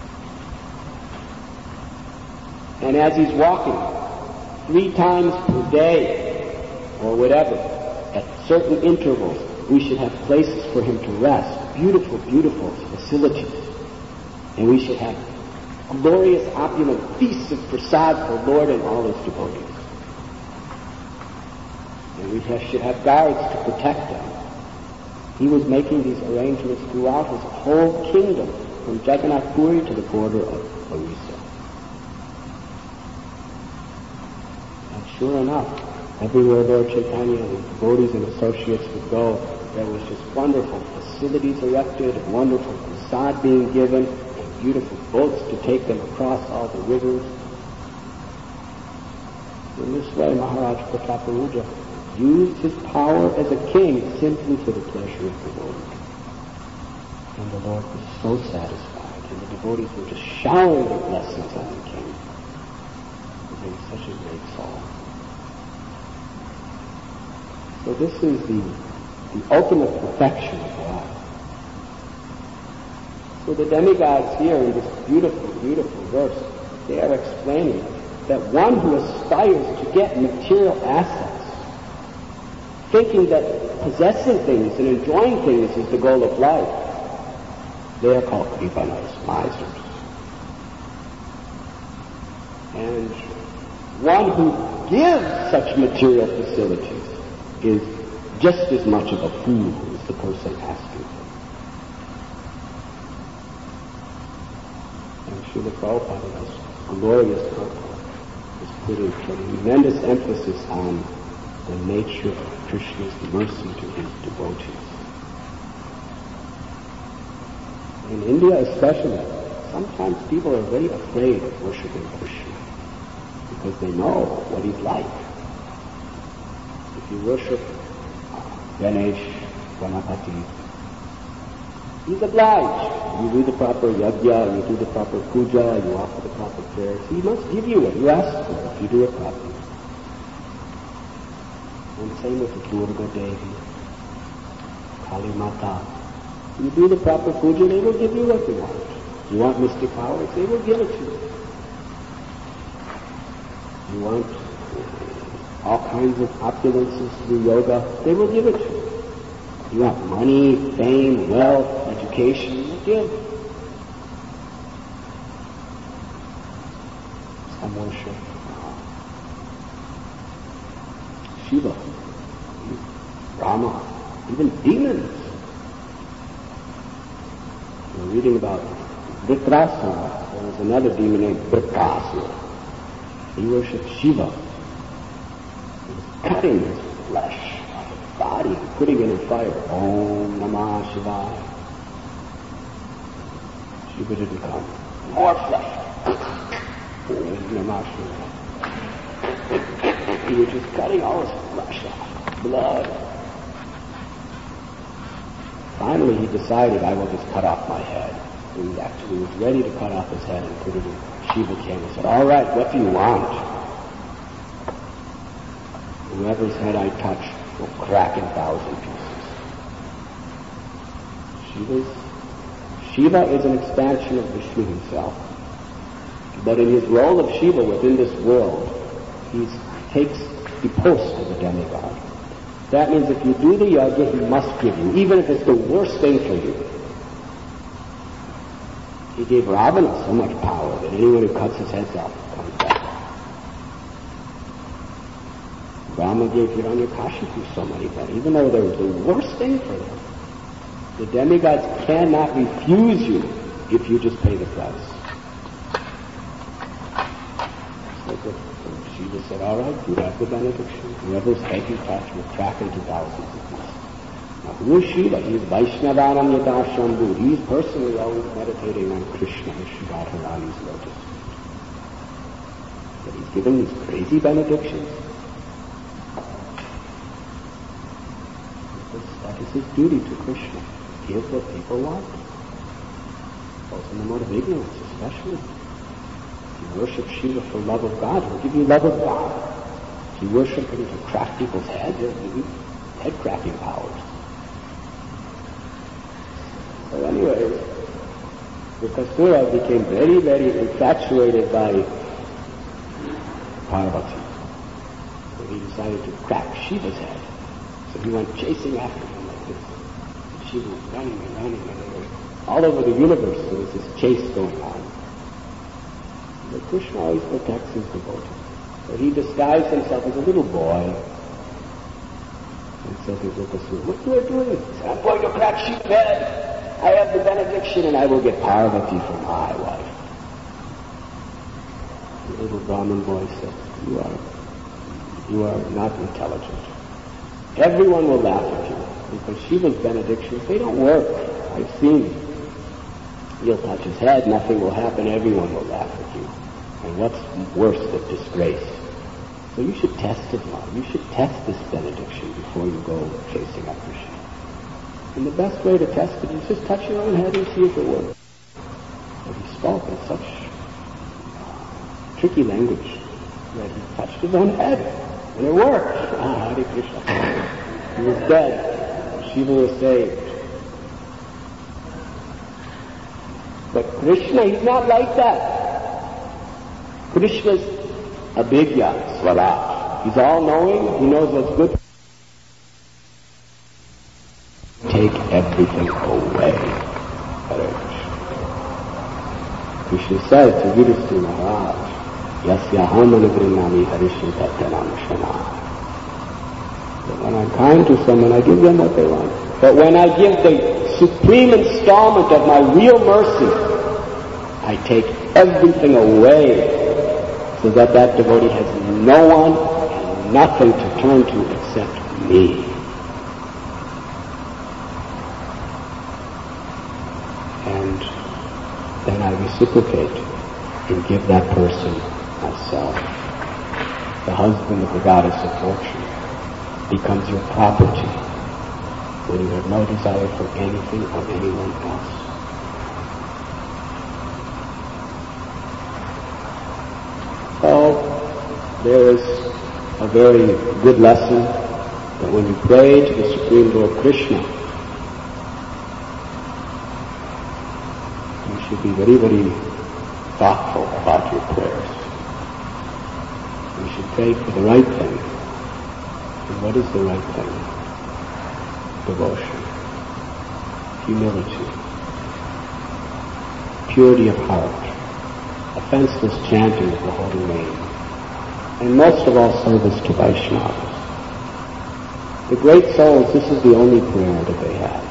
Speaker 2: And as he's walking, three times per day, or whatever, at certain intervals, we should have places for him to rest, beautiful, beautiful facilities. And we should have glorious, opulent feasts of prasad for Lord and all his devotees. And we have, should have guards to protect him. He was making these arrangements throughout his whole kingdom, from Jagannath Puri to the border of Orissa. And sure enough, everywhere Lord Chaitanya and his devotees and associates would go, there was just wonderful facilities erected, and wonderful prasad being given, and beautiful boats to take them across all the rivers. In this way, Maharaj Prataparuja used his power as a king simply for the pleasure of the Lord. And the Lord was so satisfied, and the devotees were just showering their blessings on the king. He was such a great soul. So this is the, the ultimate perfection of God. So the demigods here in this beautiful, beautiful verse, they are explaining that one who aspires to get material assets, thinking that possessing things and enjoying things is the goal of life, they are called kripanas, misers. And one who gives such material facilities is just as much of a fool as the person asking for. And Srila Prabhupada, in his glorious purport, is putting tremendous emphasis on the nature of Krishna's mercy to his devotees. In India especially, sometimes people are very afraid of worshiping Krishna because they know what he's like. If you worship Ganesh, Ganapati, he's obliged. You do the proper yajna, you do the proper puja, you offer the proper prayers. He must give you what you ask for if you do it properly. And same with the Durga Devi, Kali Mata. You do the proper puja, they will give you what you want. You want mystic powers, they will give it to you. You want all kinds of opulences through yoga, they will give it to you. You want money, fame, wealth, education, they will give. Some worship Shiva, Rama, even demons. We're reading about Vritrasura. There was another demon named Vritrasura. He worshipped Shiva. He was cutting his flesh off his body and putting it in fire. Om Namah Shivaya. Shiva didn't come. More flesh. Om Namah Shivaya. He was just cutting all his flesh off, blood. Finally, he decided, I will just cut off my head. And he actually was ready to cut off his head and put it in. Shiva came and said, all right, what do you want? Whoever's head I touch will crack in thousand pieces. Shiva's, Shiva is an expansion of Vishnu himself. But in his role of Shiva within this world, he takes the post of a demigod. That means if you do the yajna, he must give you, even if it's the worst thing for you. He gave Ravana so much power that anyone who cuts his head off comes back. Rama gave Hiranyakashipu so many things, even though they were the worst thing for them. The demigods cannot refuse you if you just pay the price. So Shiva said, all right, you have the benediction. Whoever's head you touch will crack into thousands of pieces. Now, who is Shiva? He is Vaishnavanam Yadashambhu. He's personally always meditating on Krishna and Sri Radharani's lotus. But he's giving these crazy benedictions. That is his duty to Krishna. Give what people want. Both in the mode of ignorance, especially. If you worship Shiva for love of God, he'll give you love of God. If you worship him to crack people's heads, he'll give you head-cracking powers. So anyway, Bakasura became very, very infatuated by Parvati. So he decided to crack Shiva's head. So he went chasing after him like this. And Shiva was running and running, and they were all over the universe. There was this chase going on. But Krishna always protects his devotees. So he disguised himself as a little boy and said to Bakasura, "What you are doing?" He said, "I'm going to crack Shiva's head. I have the benediction and I will get Parvati for my wife." The little Brahmin boy said, "You are, you are not intelligent. Everyone will laugh at you because Shiva's benedictions, they don't work. I've seen it. You'll touch his head, nothing will happen, everyone will laugh at you. And what's worse than disgrace? So you should test it now. You should test this benediction before you go chasing after Shiva. And the best way to test it is just touch your own head and see if it works." But he spoke in such uh, tricky language that he touched his own head, and it worked. Ah, Hare Krishna. He was dead. Shiva was saved. But Krishna, he's not like that. Krishna's abhigya, swaraj. He's all-knowing. He knows what's good. Take everything away. Hare Krishna. Krishna said to Yudhishthira Maharaj, "Yasyaham anugrinami harishya tatyanamashana." But when I'm kind to someone, I give them what they want. But when I give the supreme installment of my real mercy, I take everything away so that that devotee has no one and nothing to turn to except me. And then I reciprocate and give that person myself. The husband of the goddess of fortune becomes your property when you have no desire for anything or anyone else. So there is a very good lesson that when you pray to the Supreme Lord Krishna, you should be very, very thoughtful about your prayers. You should pray for the right thing. And what is the right thing? Devotion, humility, purity of heart, offenseless chanting of the holy name, and most of all service to Vaishnavas. The great souls, this is the only prayer that they have.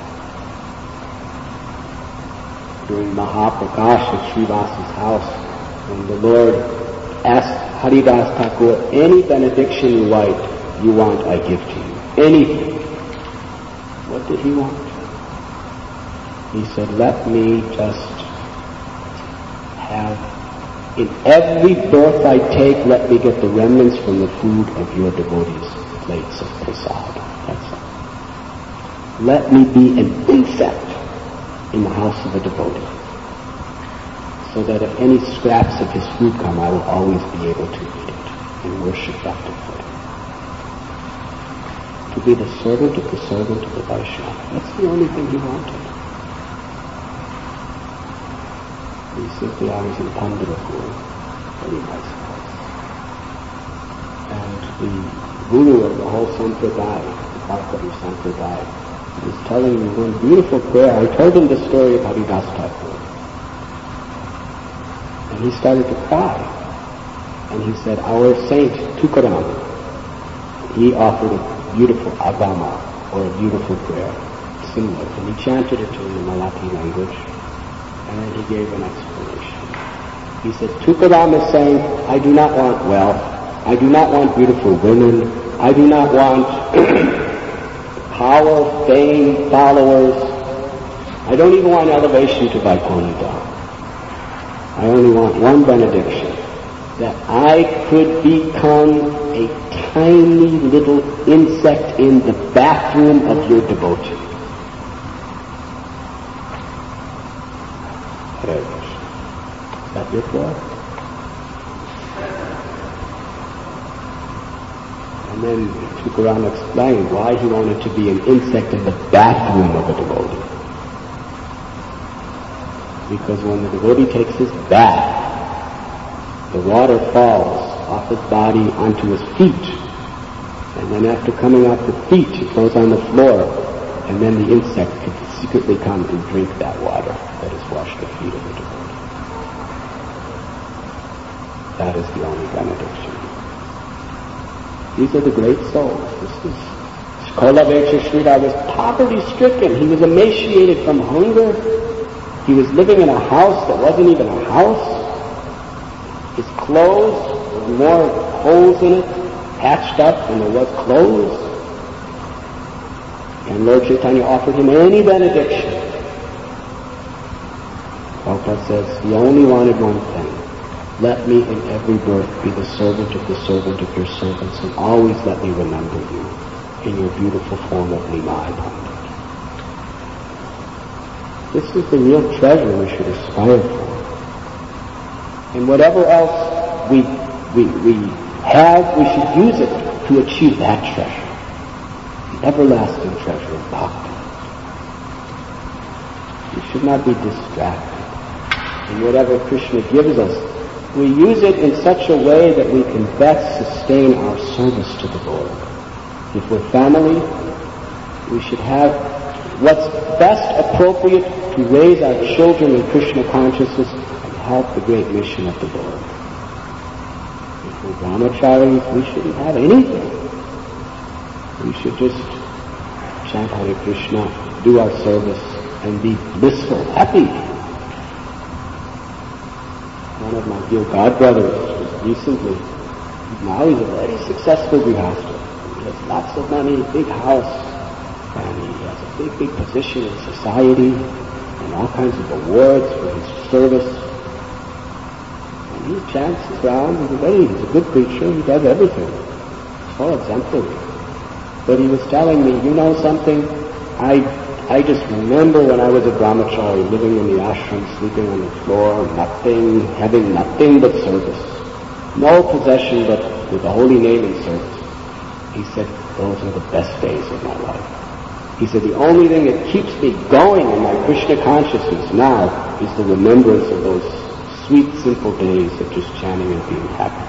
Speaker 2: During Mahaprakash at Srivasa's house, when the Lord asked Haridas Thakur, "Any benediction you like, you want, I give to you. Anything." What did he want? He said, "Let me just have, in every birth I take, let me get the remnants from the food of your devotees' plates of prasad." That's all. Let me be an insect in the house of a devotee, so that if any scraps of his food come, I will always be able to eat it and worship that devotee. To be the servant of the servant of the Vaishnava. That's the only thing he wanted. He simply, I was in Pandharpur, very nice place. And the guru of the whole Sampradaya, the Bhakti Sampradaya, was telling me one beautiful prayer. I told him the story of Haridas Thakur. And he started to cry. And he said, our saint, Tukaram, he offered a beautiful agama, or a beautiful prayer, similar. And he chanted it to him in Malathi language, and then he gave an explanation. He said, Tukaram is saying, I do not want wealth, I do not want beautiful women, I do not want power, fame, followers. I don't even want elevation to Vaikuntha. I only want one benediction, that I could become a tiny little insect in the bathroom of your devotee. Hare Krishna. Is that your prayer? And then Tukarama explained why he wanted to be an insect in the bathroom of a devotee. Because when the devotee takes his bath, the water falls off his body onto his feet. And then after coming off the feet, it goes on the floor. And then the insect could secretly come and drink that water that has washed the feet of the devotee. That is the only benediction. These are the great souls. This is Shkolavesha Shrida was poverty-stricken. He was emaciated from hunger. He was living in a house that wasn't even a house. His clothes, there were more holes in it, patched up than there was clothes. And Lord Chaitanya offered him any benediction. Prabhupada says, he only wanted one thing. Let me in every birth be the servant of the servant of your servants, and always let me remember you in your beautiful form of Nimai Pandit. This is the real treasure we should aspire for. And whatever else we, we, we have, we should use it to achieve that treasure, the everlasting treasure of bhakti. We should not be distracted. And whatever Krishna gives us, we use it in such a way that we can best sustain our service to the Lord. If we're family, we should have what's best appropriate to raise our children in Krishna consciousness and help the great mission of the Lord. If we're brahmacharis, we shouldn't have anything. We should just chant Hare Krishna, do our service, and be blissful, happy. One of my dear godbrothers was recently, now he's a very successful grihastha. He has lots of money, big house, and he has a big, big position in society, and all kinds of awards for his service. And he chants around, he's a very, he's a good preacher, he does everything. It's all exemplary. But he was telling me, you know something, I I just remember when I was a brahmachari, living in the ashram, sleeping on the floor, nothing, having nothing but service. No possession but with the holy name and service. He said, those are the best days of my life. He said, the only thing that keeps me going in my Krishna consciousness now is the remembrance of those sweet, simple days of just chanting and being happy.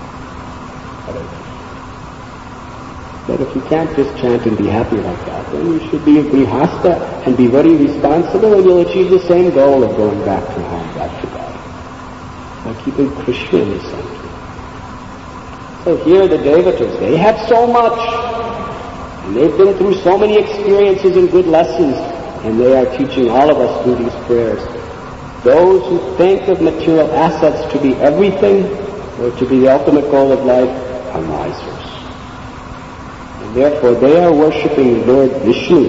Speaker 2: But if you can't just chant and be happy like that, then you should be a grihastha and be very responsible, and you'll achieve the same goal of going back to home, back to God, by keeping Krishna in the center. So here the Devatas, they have so much, and they've been through so many experiences and good lessons, and they are teaching all of us through these prayers. Those who think of material assets to be everything, or to be the ultimate goal of life, are misers. Therefore, they are worshipping Lord Vishnu.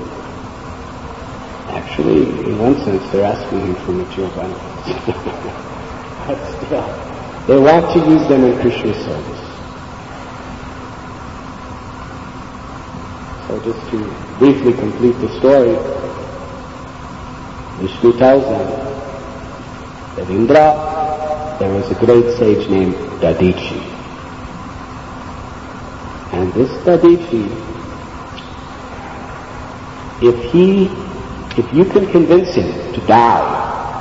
Speaker 2: Actually, in one sense, they're asking him for material benefits. But still, they want to use them in Krishna's service. So just to briefly complete the story, Vishnu tells them that Indra, there was a great sage named Dadichi. And this Dadichi, if he, if you can convince him to die,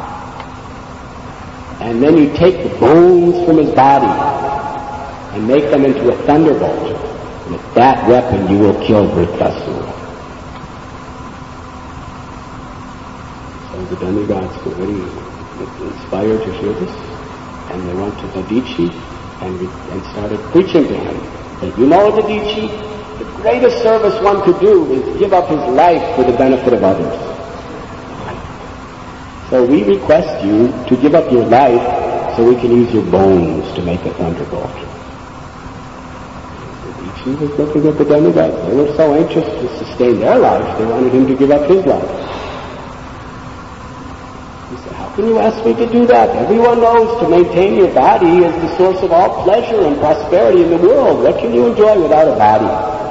Speaker 2: and then you take the bones from his body and make them into a thunderbolt, with that weapon you will kill Vritrasura. So the demigods were very inspired to hear this, and they went to Dadichi and, and started preaching to him. That, you know, Dadichi, the greatest service one could do is give up his life for the benefit of others. So we request you to give up your life so we can use your bones to make a thunderbolt. She was looking at the demigods. They were so anxious to sustain their life, they wanted him to give up his life. He said, how can you ask me to do that? Everyone knows to maintain your body is the source of all pleasure and prosperity in the world. What can you enjoy without a body?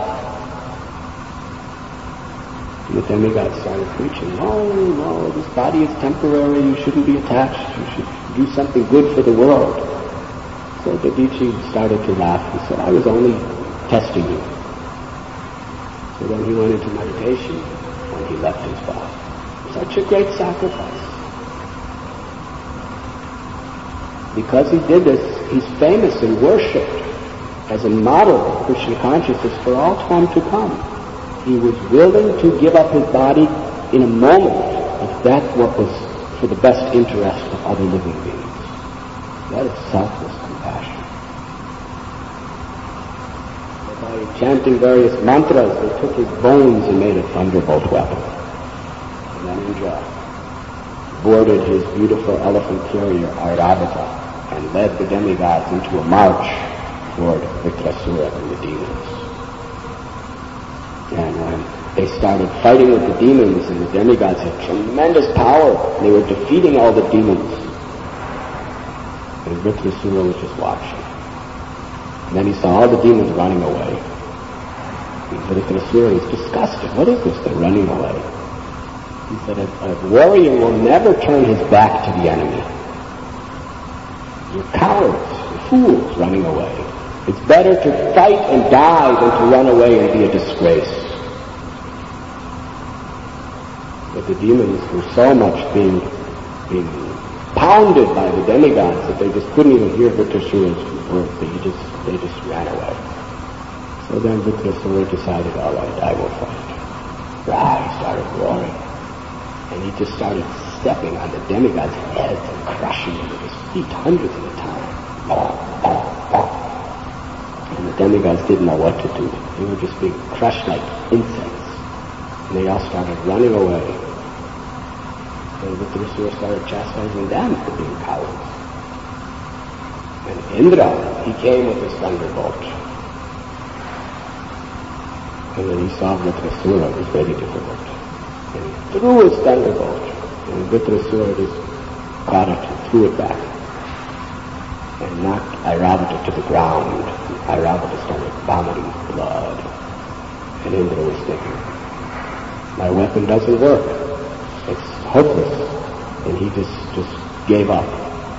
Speaker 2: And the demigods started preaching, no, no, this body is temporary, you shouldn't be attached, you should do something good for the world. So Dadichi started to laugh. He said, I was only testing you. So then he went into meditation when he left his body. Such a great sacrifice. Because he did this, he's famous and worshipped as a model of Krishna consciousness for all time to come. He was willing to give up his body in a moment if that's what was for the best interest of other living beings. That is selfless compassion. By chanting various mantras, they took his bones and made a thunderbolt weapon. And then Indra boarded his beautiful elephant carrier, Airavata, and led the demigods into a march toward Vritrasura and the demons. And when they started fighting with the demons, and the demigods had tremendous power, they were defeating all the demons. And Vritrasura was just watching. And then he saw all the demons running away. And Vritrasura was disgusted. What is this? They're running away. He said, a, a warrior will never turn his back to the enemy. You're cowards, you're fools running away. It's better to fight and die than to run away and be a disgrace. But the demons were so much being, being pounded by the demigods that they just couldn't even hear Vritrasura's words. They just, they just ran away. So then Vritrasura decided, all right, I will fight. Rah, he started roaring. And he just started stepping on the demigods' heads and crushing them with his feet hundreds at a time. And the demigods didn't know what to do. They were just being crushed like insects. And they all started running away. And Vritrasura started chastising them for being cowards. And Indra, he came with his thunderbolt. And when he saw Vritrasura, it was very difficult. And he threw his thunderbolt. And Vritrasura just caught it and threw it back. And knocked Airavata to the ground. And Airavata started vomiting blood. And Indra was thinking, my weapon doesn't work. It's hopeless. And he just, just gave up.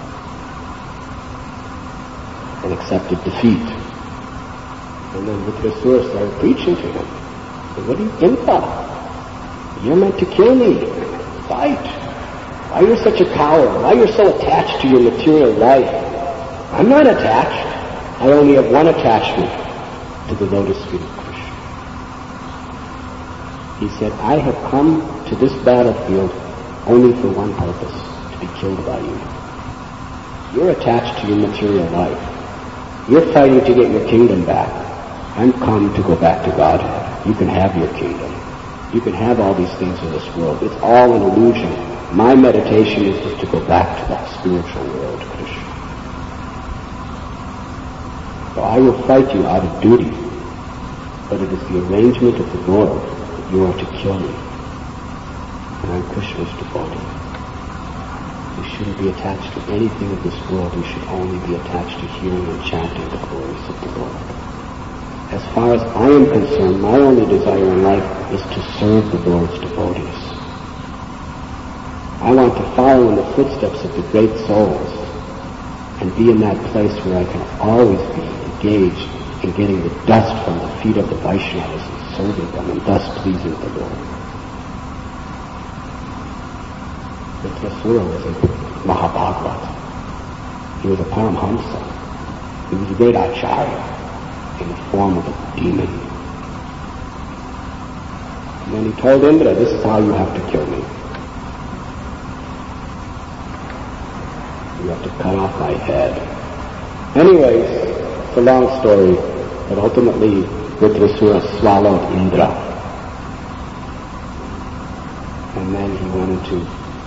Speaker 2: And accepted defeat. And then Vritrasura started preaching to him. Said, what do you think about? You're meant to kill me. Fight. Why you're such a coward? Why you're so attached to your material life? I'm not attached. I only have one attachment, to the lotus feet of Krishna. He said, I have come to this battlefield only for one purpose, to be killed by you. You're attached to your material life. You're fighting to get your kingdom back. I'm come to go back to Godhead. You can have your kingdom. You can have all these things in this world. It's all an illusion. My meditation is just to go back to that spiritual world, Krishna. So I will fight you out of duty, but it is the arrangement of the Lord that you are to kill me. And I'm Krishna's devotee. You shouldn't be attached to anything of this world. You should only be attached to hearing and chanting the glories of the Lord. As far as I am concerned, my only desire in life is to serve the Lord's devotees. I want to follow in the footsteps of the great souls and be in that place where I can always be engaged in getting the dust from the feet of the Vaishnavas and serving them and thus pleasing the Lord. Vritrasura was a Mahabhagavat. He was a Paramhamsa. He was a great Acharya in the form of a demon. And then he told Indra, this is how you have to kill me. You have to cut off my head. Anyways, it's a long story, but ultimately Vritrasura swallowed Indra. And then he went into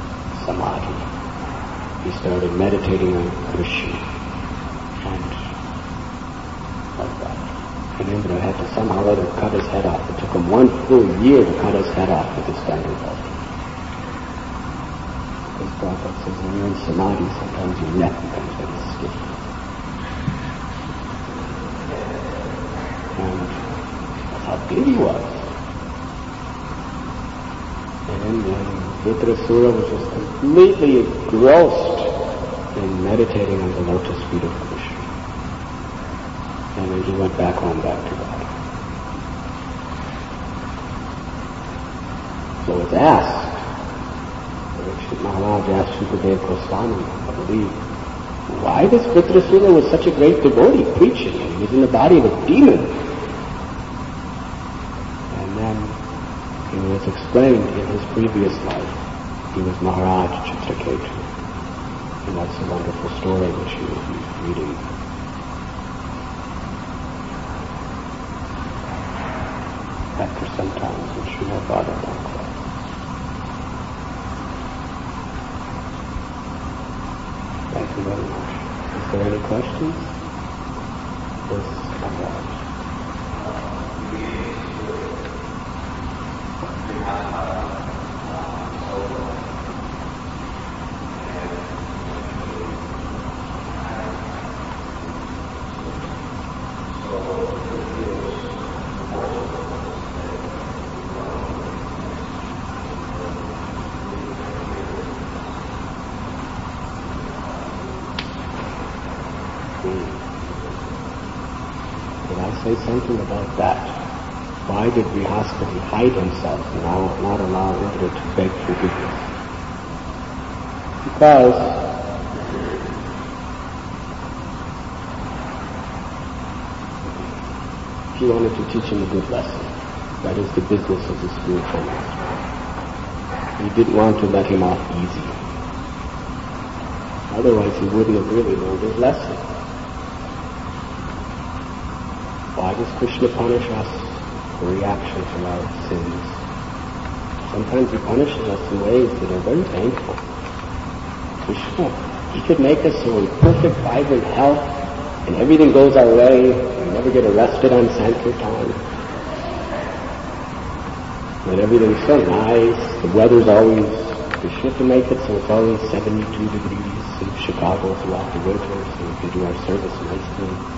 Speaker 2: samadhi. He started meditating on Krishna. And like that. And Indra had to somehow or other cut his head off. It took him one full year to cut his head off with his thunderbolt. Because Prabhupada says when you're in samadhi, sometimes your neck becomes very stiff. And that's how big he was. And then Vritrasura was just completely engrossed in meditating on the lotus feet of Krishna. And then he went back home, back to God. So it's asked, Parikshit Maharaj asked Shukadeva Goswami, I believe, why this Vritrasura was such a great devotee preaching? He was in the body of a demon. And then it was explained in his previous life, he was Maharaj Chitraketu. And that's a wonderful story which you will be reading. After some time, which Srimad Bhagavatam class. Thank you very much. Is there any questions? Yes, Maharaj. Say something about that. Why did Brihaspati hide himself and now not allow Indra to beg forgiveness? Because he wanted to teach him a good lesson. That is the business of the spiritual master. He didn't want to let him off easy. Otherwise he wouldn't have really learned his lesson. Why does Krishna punish us for reaction to our sins? Sometimes he punishes us in ways that are very painful. Krishna, he could make us so in perfect, vibrant health, and everything goes our way, we never get arrested on Sankirtan. And everything's so nice, the weather's always, Krishna can make it so it's always seventy-two degrees in Chicago throughout the winter, so we can do our service nicely.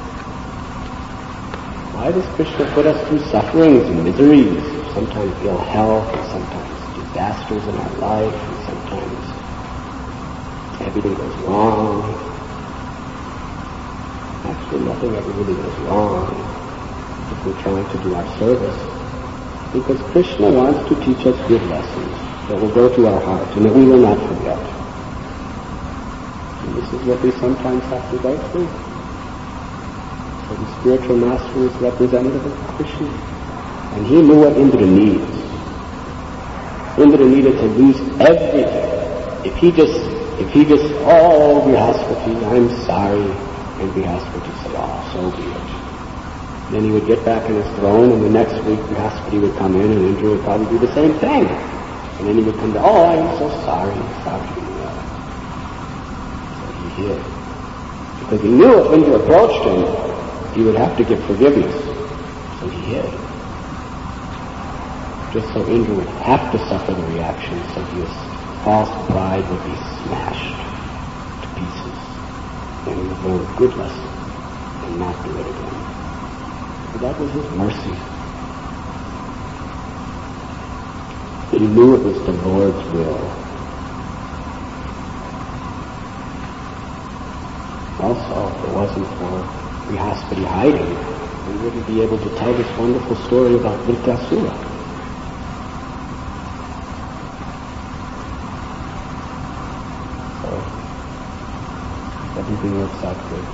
Speaker 2: Why does Krishna put us through sufferings and miseries? Sometimes ill health, and sometimes disasters in our life, and sometimes everything goes wrong. Actually, nothing ever really goes wrong if we're trying to do our service. Because Krishna wants to teach us good lessons that will go to our heart and that we will not forget. And this is what we sometimes have to go through. So the spiritual master is representative of Krishna. And he knew what Indra needs. Indra needed to lose everything. If he just, if he just, oh, Brihaspati, I'm sorry. And Brihaspati said, oh, so be it. Then he would get back on his throne, and the next week Brihaspati would come in, and Indra would probably do the same thing. And then he would come to, oh, I'm so sorry, sorry. So he hid. Because he knew if Indra approached him, he would have to give forgiveness. So he hid. Just so Indra would have to suffer the reaction, so his false pride would be smashed to pieces. And he would learn a good lesson and not do it again. So that was his mercy. He knew it was the Lord's will. Also, if it wasn't for Brihaspati hiding, we wouldn't be able to tell this wonderful story about Vritrasura. So, everything works out good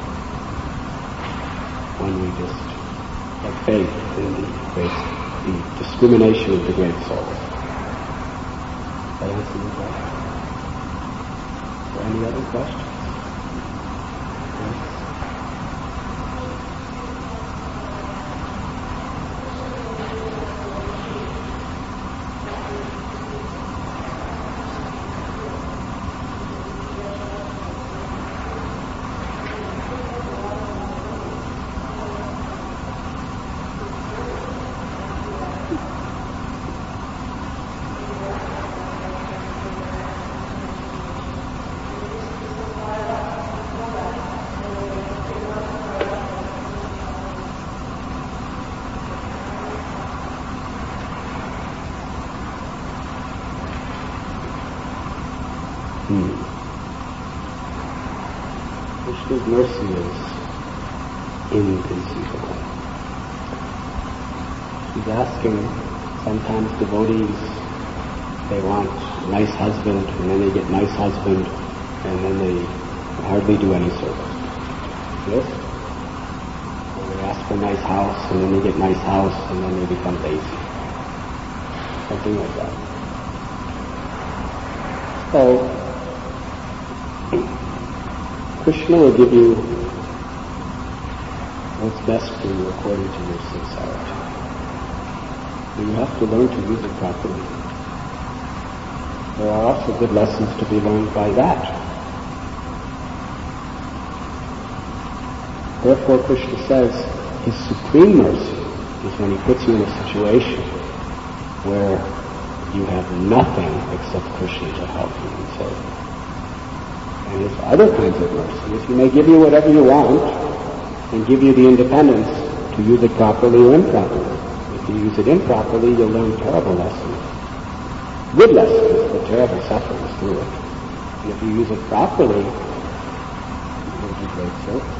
Speaker 2: when we just have faith in the great, the discrimination of the great soul. Did I answer your question? Is there any other questions? Yes? Hmm. Krishna's mercy is inconceivable. He's asking, sometimes devotees, they want a nice husband, and then they get nice husband, and then they hardly do any service. Yes? Or they ask for a nice house, and then they get nice house, and then they become lazy. Something like that. So, Krishna will give you what's best for you according to your sincerity. So you have to learn to use it properly. There are also good lessons to be learned by that. Therefore, Krishna says his supreme mercy is when he puts you in a situation where you have nothing except Krishna to help you and save you. And his other kinds of mercy is he may give you whatever you want and give you the independence to use it properly or improperly. If you use it improperly, you'll learn terrible lessons. Good lessons, but terrible sufferings through it. And if you use it properly, you'll do great service.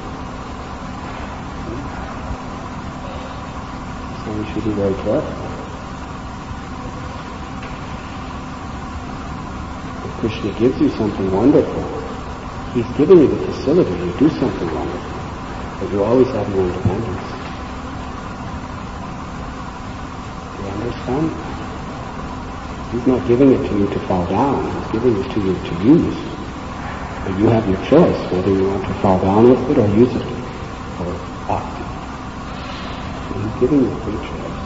Speaker 2: So we should be very careful. If Krishna gives you something wonderful, he's giving you the facility to do something wonderful, but you always have your independence. Do you understand? He's not giving it to you to fall down. He's giving it to you to use. But you have your choice whether you want to fall down with it or use it for bhakti. So he's giving you free choice.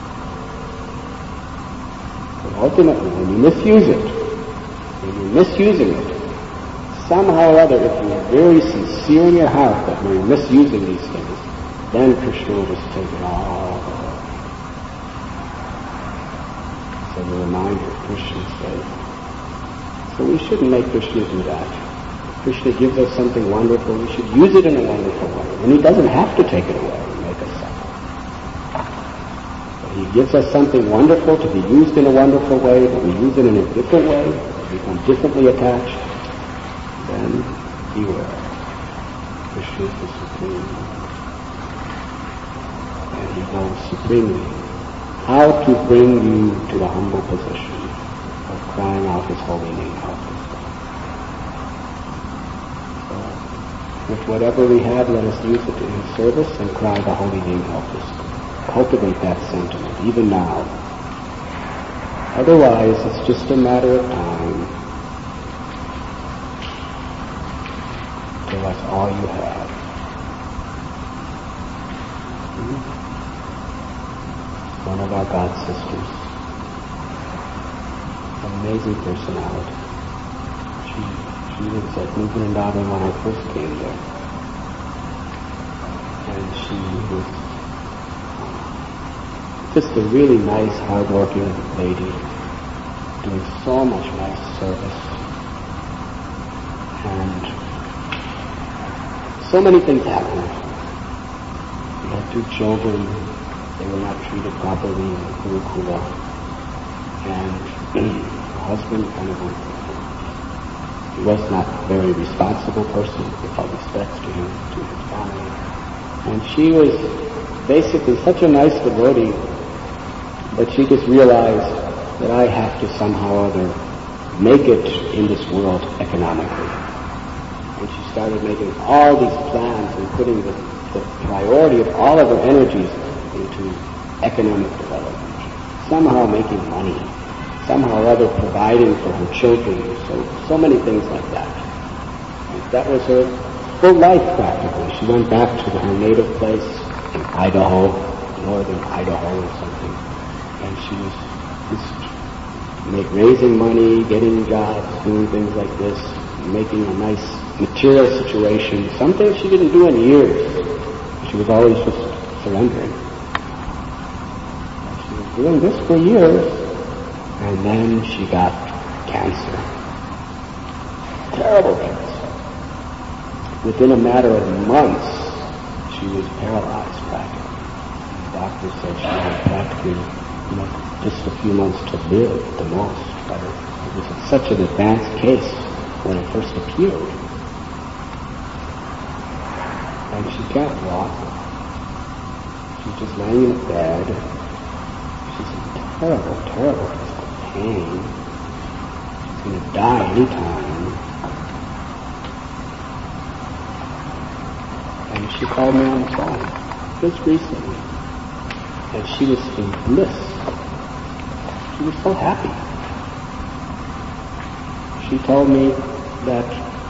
Speaker 2: But ultimately, when you misuse it, when you're misusing it, somehow or other, if you are very sincere in your heart that you're misusing these things, then Krishna will just take it all away. So the reminder of Krishna's faith. So we shouldn't make Krishna do that. If Krishna gives us something wonderful, we should use it in a wonderful way. And he doesn't have to take it away and make us suffer. But he gives us something wonderful to be used in a wonderful way, but we use it in a different way, we become differently attached, then beware. Krishna is the Supreme. And he knows supremely how to bring you to the humble position of crying out his holy name helplessly. So, with whatever we have, let us use it in his service and cry the holy name helplessly. Cultivate that sentiment, even now. Otherwise, it's just a matter of time till that's all you have. Hmm? One of our God sisters, amazing personality. She she was at New Vrindavan when I first came there, and she was just a really nice, hard-working lady, doing so much nice service, and so many things happened. We had two children. They were not treated properly in the Gurukula, and her husband kind of went, he was not a very responsible person, with all respect to him, to his family. And she was basically such a nice devotee, but she just realized that I have to somehow or other make it in this world economically. And she started making all these plans and putting the, the priority of all of her energies into economic development, somehow making money, somehow or other providing for her children, so so many things like that. And that was her full life practically. She went back to her native place in Idaho, northern Idaho or something, and she was just make, raising money, getting jobs, doing things like this, making a nice material situation, something she didn't do in years. She was always just surrendering. Doing this for years, and then she got cancer. Terrible cancer. Within a matter of months, she was paralyzed practically. The doctor said she had practically, you know, just a few months to live, the most. But it was such an advanced case when it first appeared. And she can't walk. She's just laying in bed. She's in terrible, terrible physical pain. She's going to die any time. And she called me on the phone just recently. And she was in bliss. She was so happy. She told me that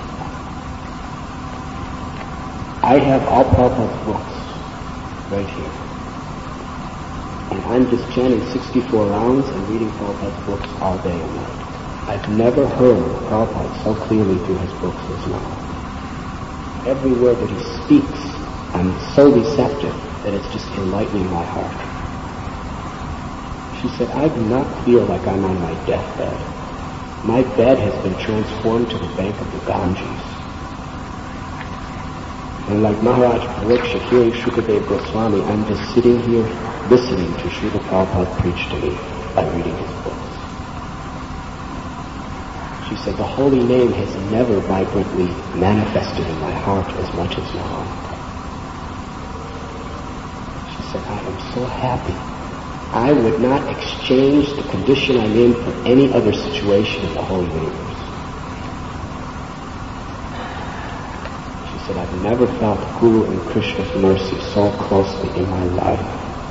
Speaker 2: I have all Prabhupada's books right here. And I'm just chanting sixty-four rounds and reading Prabhupada's books all day and night. I've never heard Prabhupada so clearly through his books as now. Every word that he speaks, I'm so receptive that it's just enlightening my heart. She said, I do not feel like I'm on my deathbed. My bed has been transformed to the bank of the Ganges. And like Maharaj Pariksha hearing Shukadev Goswami, I'm just sitting here listening to Srila Prabhupada preach to me by reading his books. She said, the holy name has never vibrantly manifested in my heart as much as now. She said, I am so happy. I would not exchange the condition I'm in for any other situation in the whole universe. She said, I've never felt Guru and Krishna's mercy so closely in my life.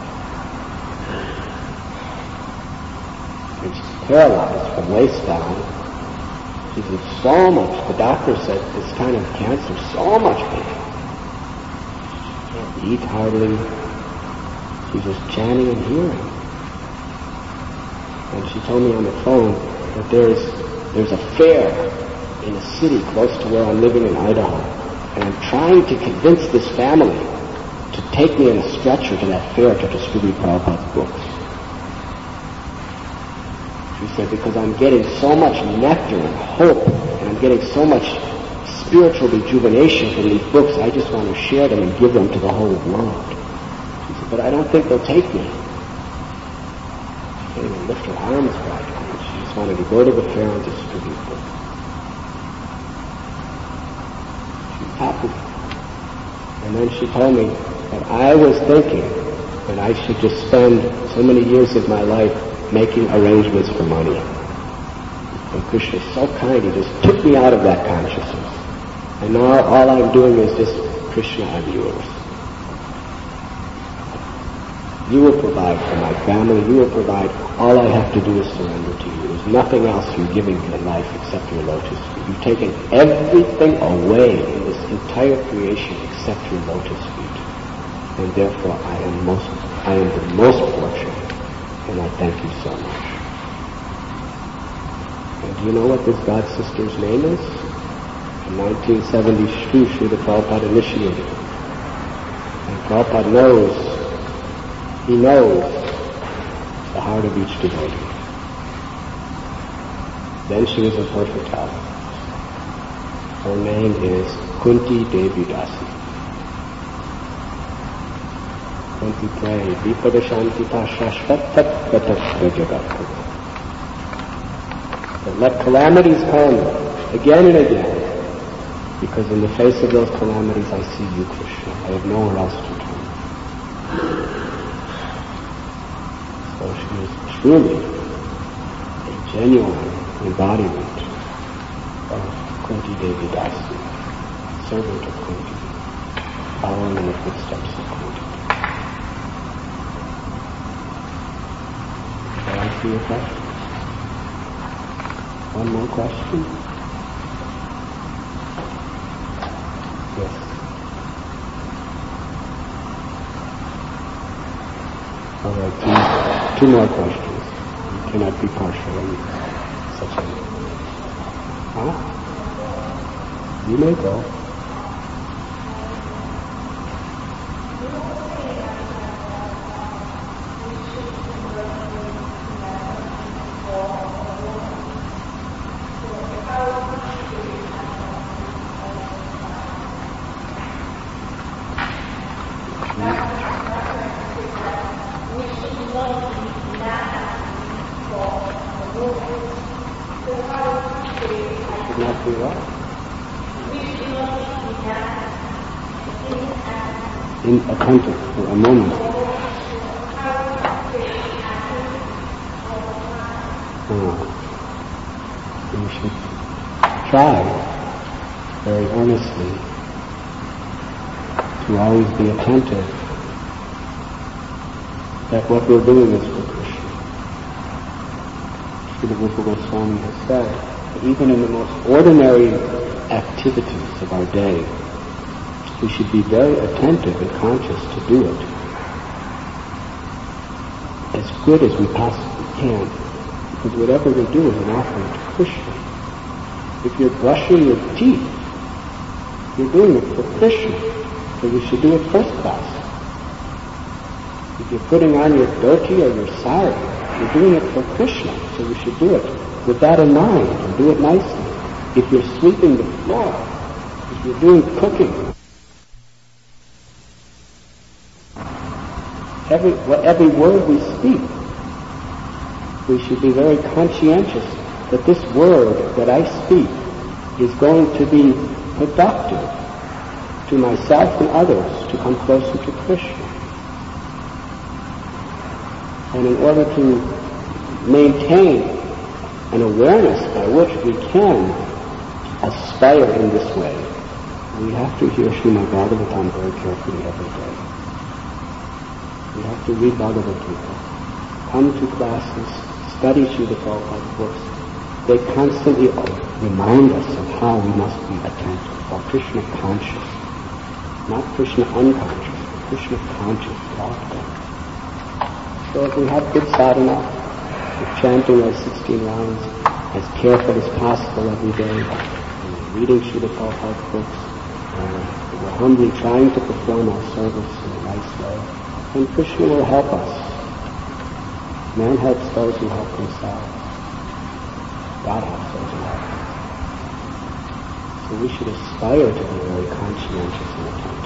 Speaker 2: And she's paralyzed from waist down. She's in so much, the doctor said, this kind of cancer, so much pain. She can't eat hardly. She's just chanting and hearing. And she told me on the phone that there's there's a fair in a city close to where I'm living in Idaho. And I'm trying to convince this family to take me in a stretcher to that fair to distribute Prabhupada's books. She said, because I'm getting so much nectar and hope, and I'm getting so much spiritual rejuvenation from these books, I just want to share them and give them to the whole world. But I don't think they'll take me. She can't even lift her arms right. She just wanted to go to the fair and distribute books. She's happy. And then she told me that I was thinking that I should just spend so many years of my life making arrangements for money. And Krishna is so kind, he just took me out of that consciousness. And now all I'm doing is just, Krishna, I'm yours. You will provide for my family. You will provide. All I have to do is surrender to you. There's nothing else you're giving me in life except your lotus feet. You've taken everything away in this entire creation except your lotus feet. And therefore I am most, I am the most fortunate. And I thank you so much. And do you know what this God sister's name is? In nineteen seventy-two, Srila Prabhupada initiated it. And Prabhupada knows He knows the heart of each devotee. Then she was in perfect health. Her name is Kunti Devi Dasi. Kunti pray, Vipadashantita Shashvat. But let calamities come again and again, because in the face of those calamities I see you, Krishna. I have nowhere else to turn. So she is truly a genuine embodiment of Kunti Devi Dasi, servant of Kunti, following in the footsteps of Kunti. Did I answer your question? One more question? Yes. All right, two, two more questions. You cannot be partial in such a... Huh? You may go.
Speaker 3: So how do you
Speaker 2: would not be right. Inattentive for a moment. Oh. We should try very earnestly to always be attentive that what we're doing is for Krishna. Srila Rupa Goswami has said that even in the most ordinary activities of our day, we should be very attentive and conscious to do it as good as we possibly can, because whatever we do is an offering to Krishna. If you're brushing your teeth, you're doing it for Krishna, so you should do it first class. If you're putting on your dhoti or your sari, you're doing it for Krishna, so you should do it with that in mind and do it nicely. If you're sweeping the floor, if you're doing cooking, every, every word we speak, we should be very conscientious that this word that I speak is going to be productive to myself and others to come closer to Krishna. And in order to maintain an awareness by which we can aspire in this way, we have to hear Srimad Bhagavatam very carefully every day. We have to read Bhagavad Gita, come to classes, study Srila Prabhupada's books. They constantly remind us of how we must be attentive, or Krishna conscious. Not Krishna unconscious, but Krishna conscious all the time. So if we have good sadhana, we're chanting our sixteen rounds as careful as possible every day, and we're reading Srila Prabhupada's books, and we're humbly trying to perform our service in a nice way, and Krishna will help us. Man helps those who help themselves. God helps those who help themselves. So we should aspire to be very conscientious in the time.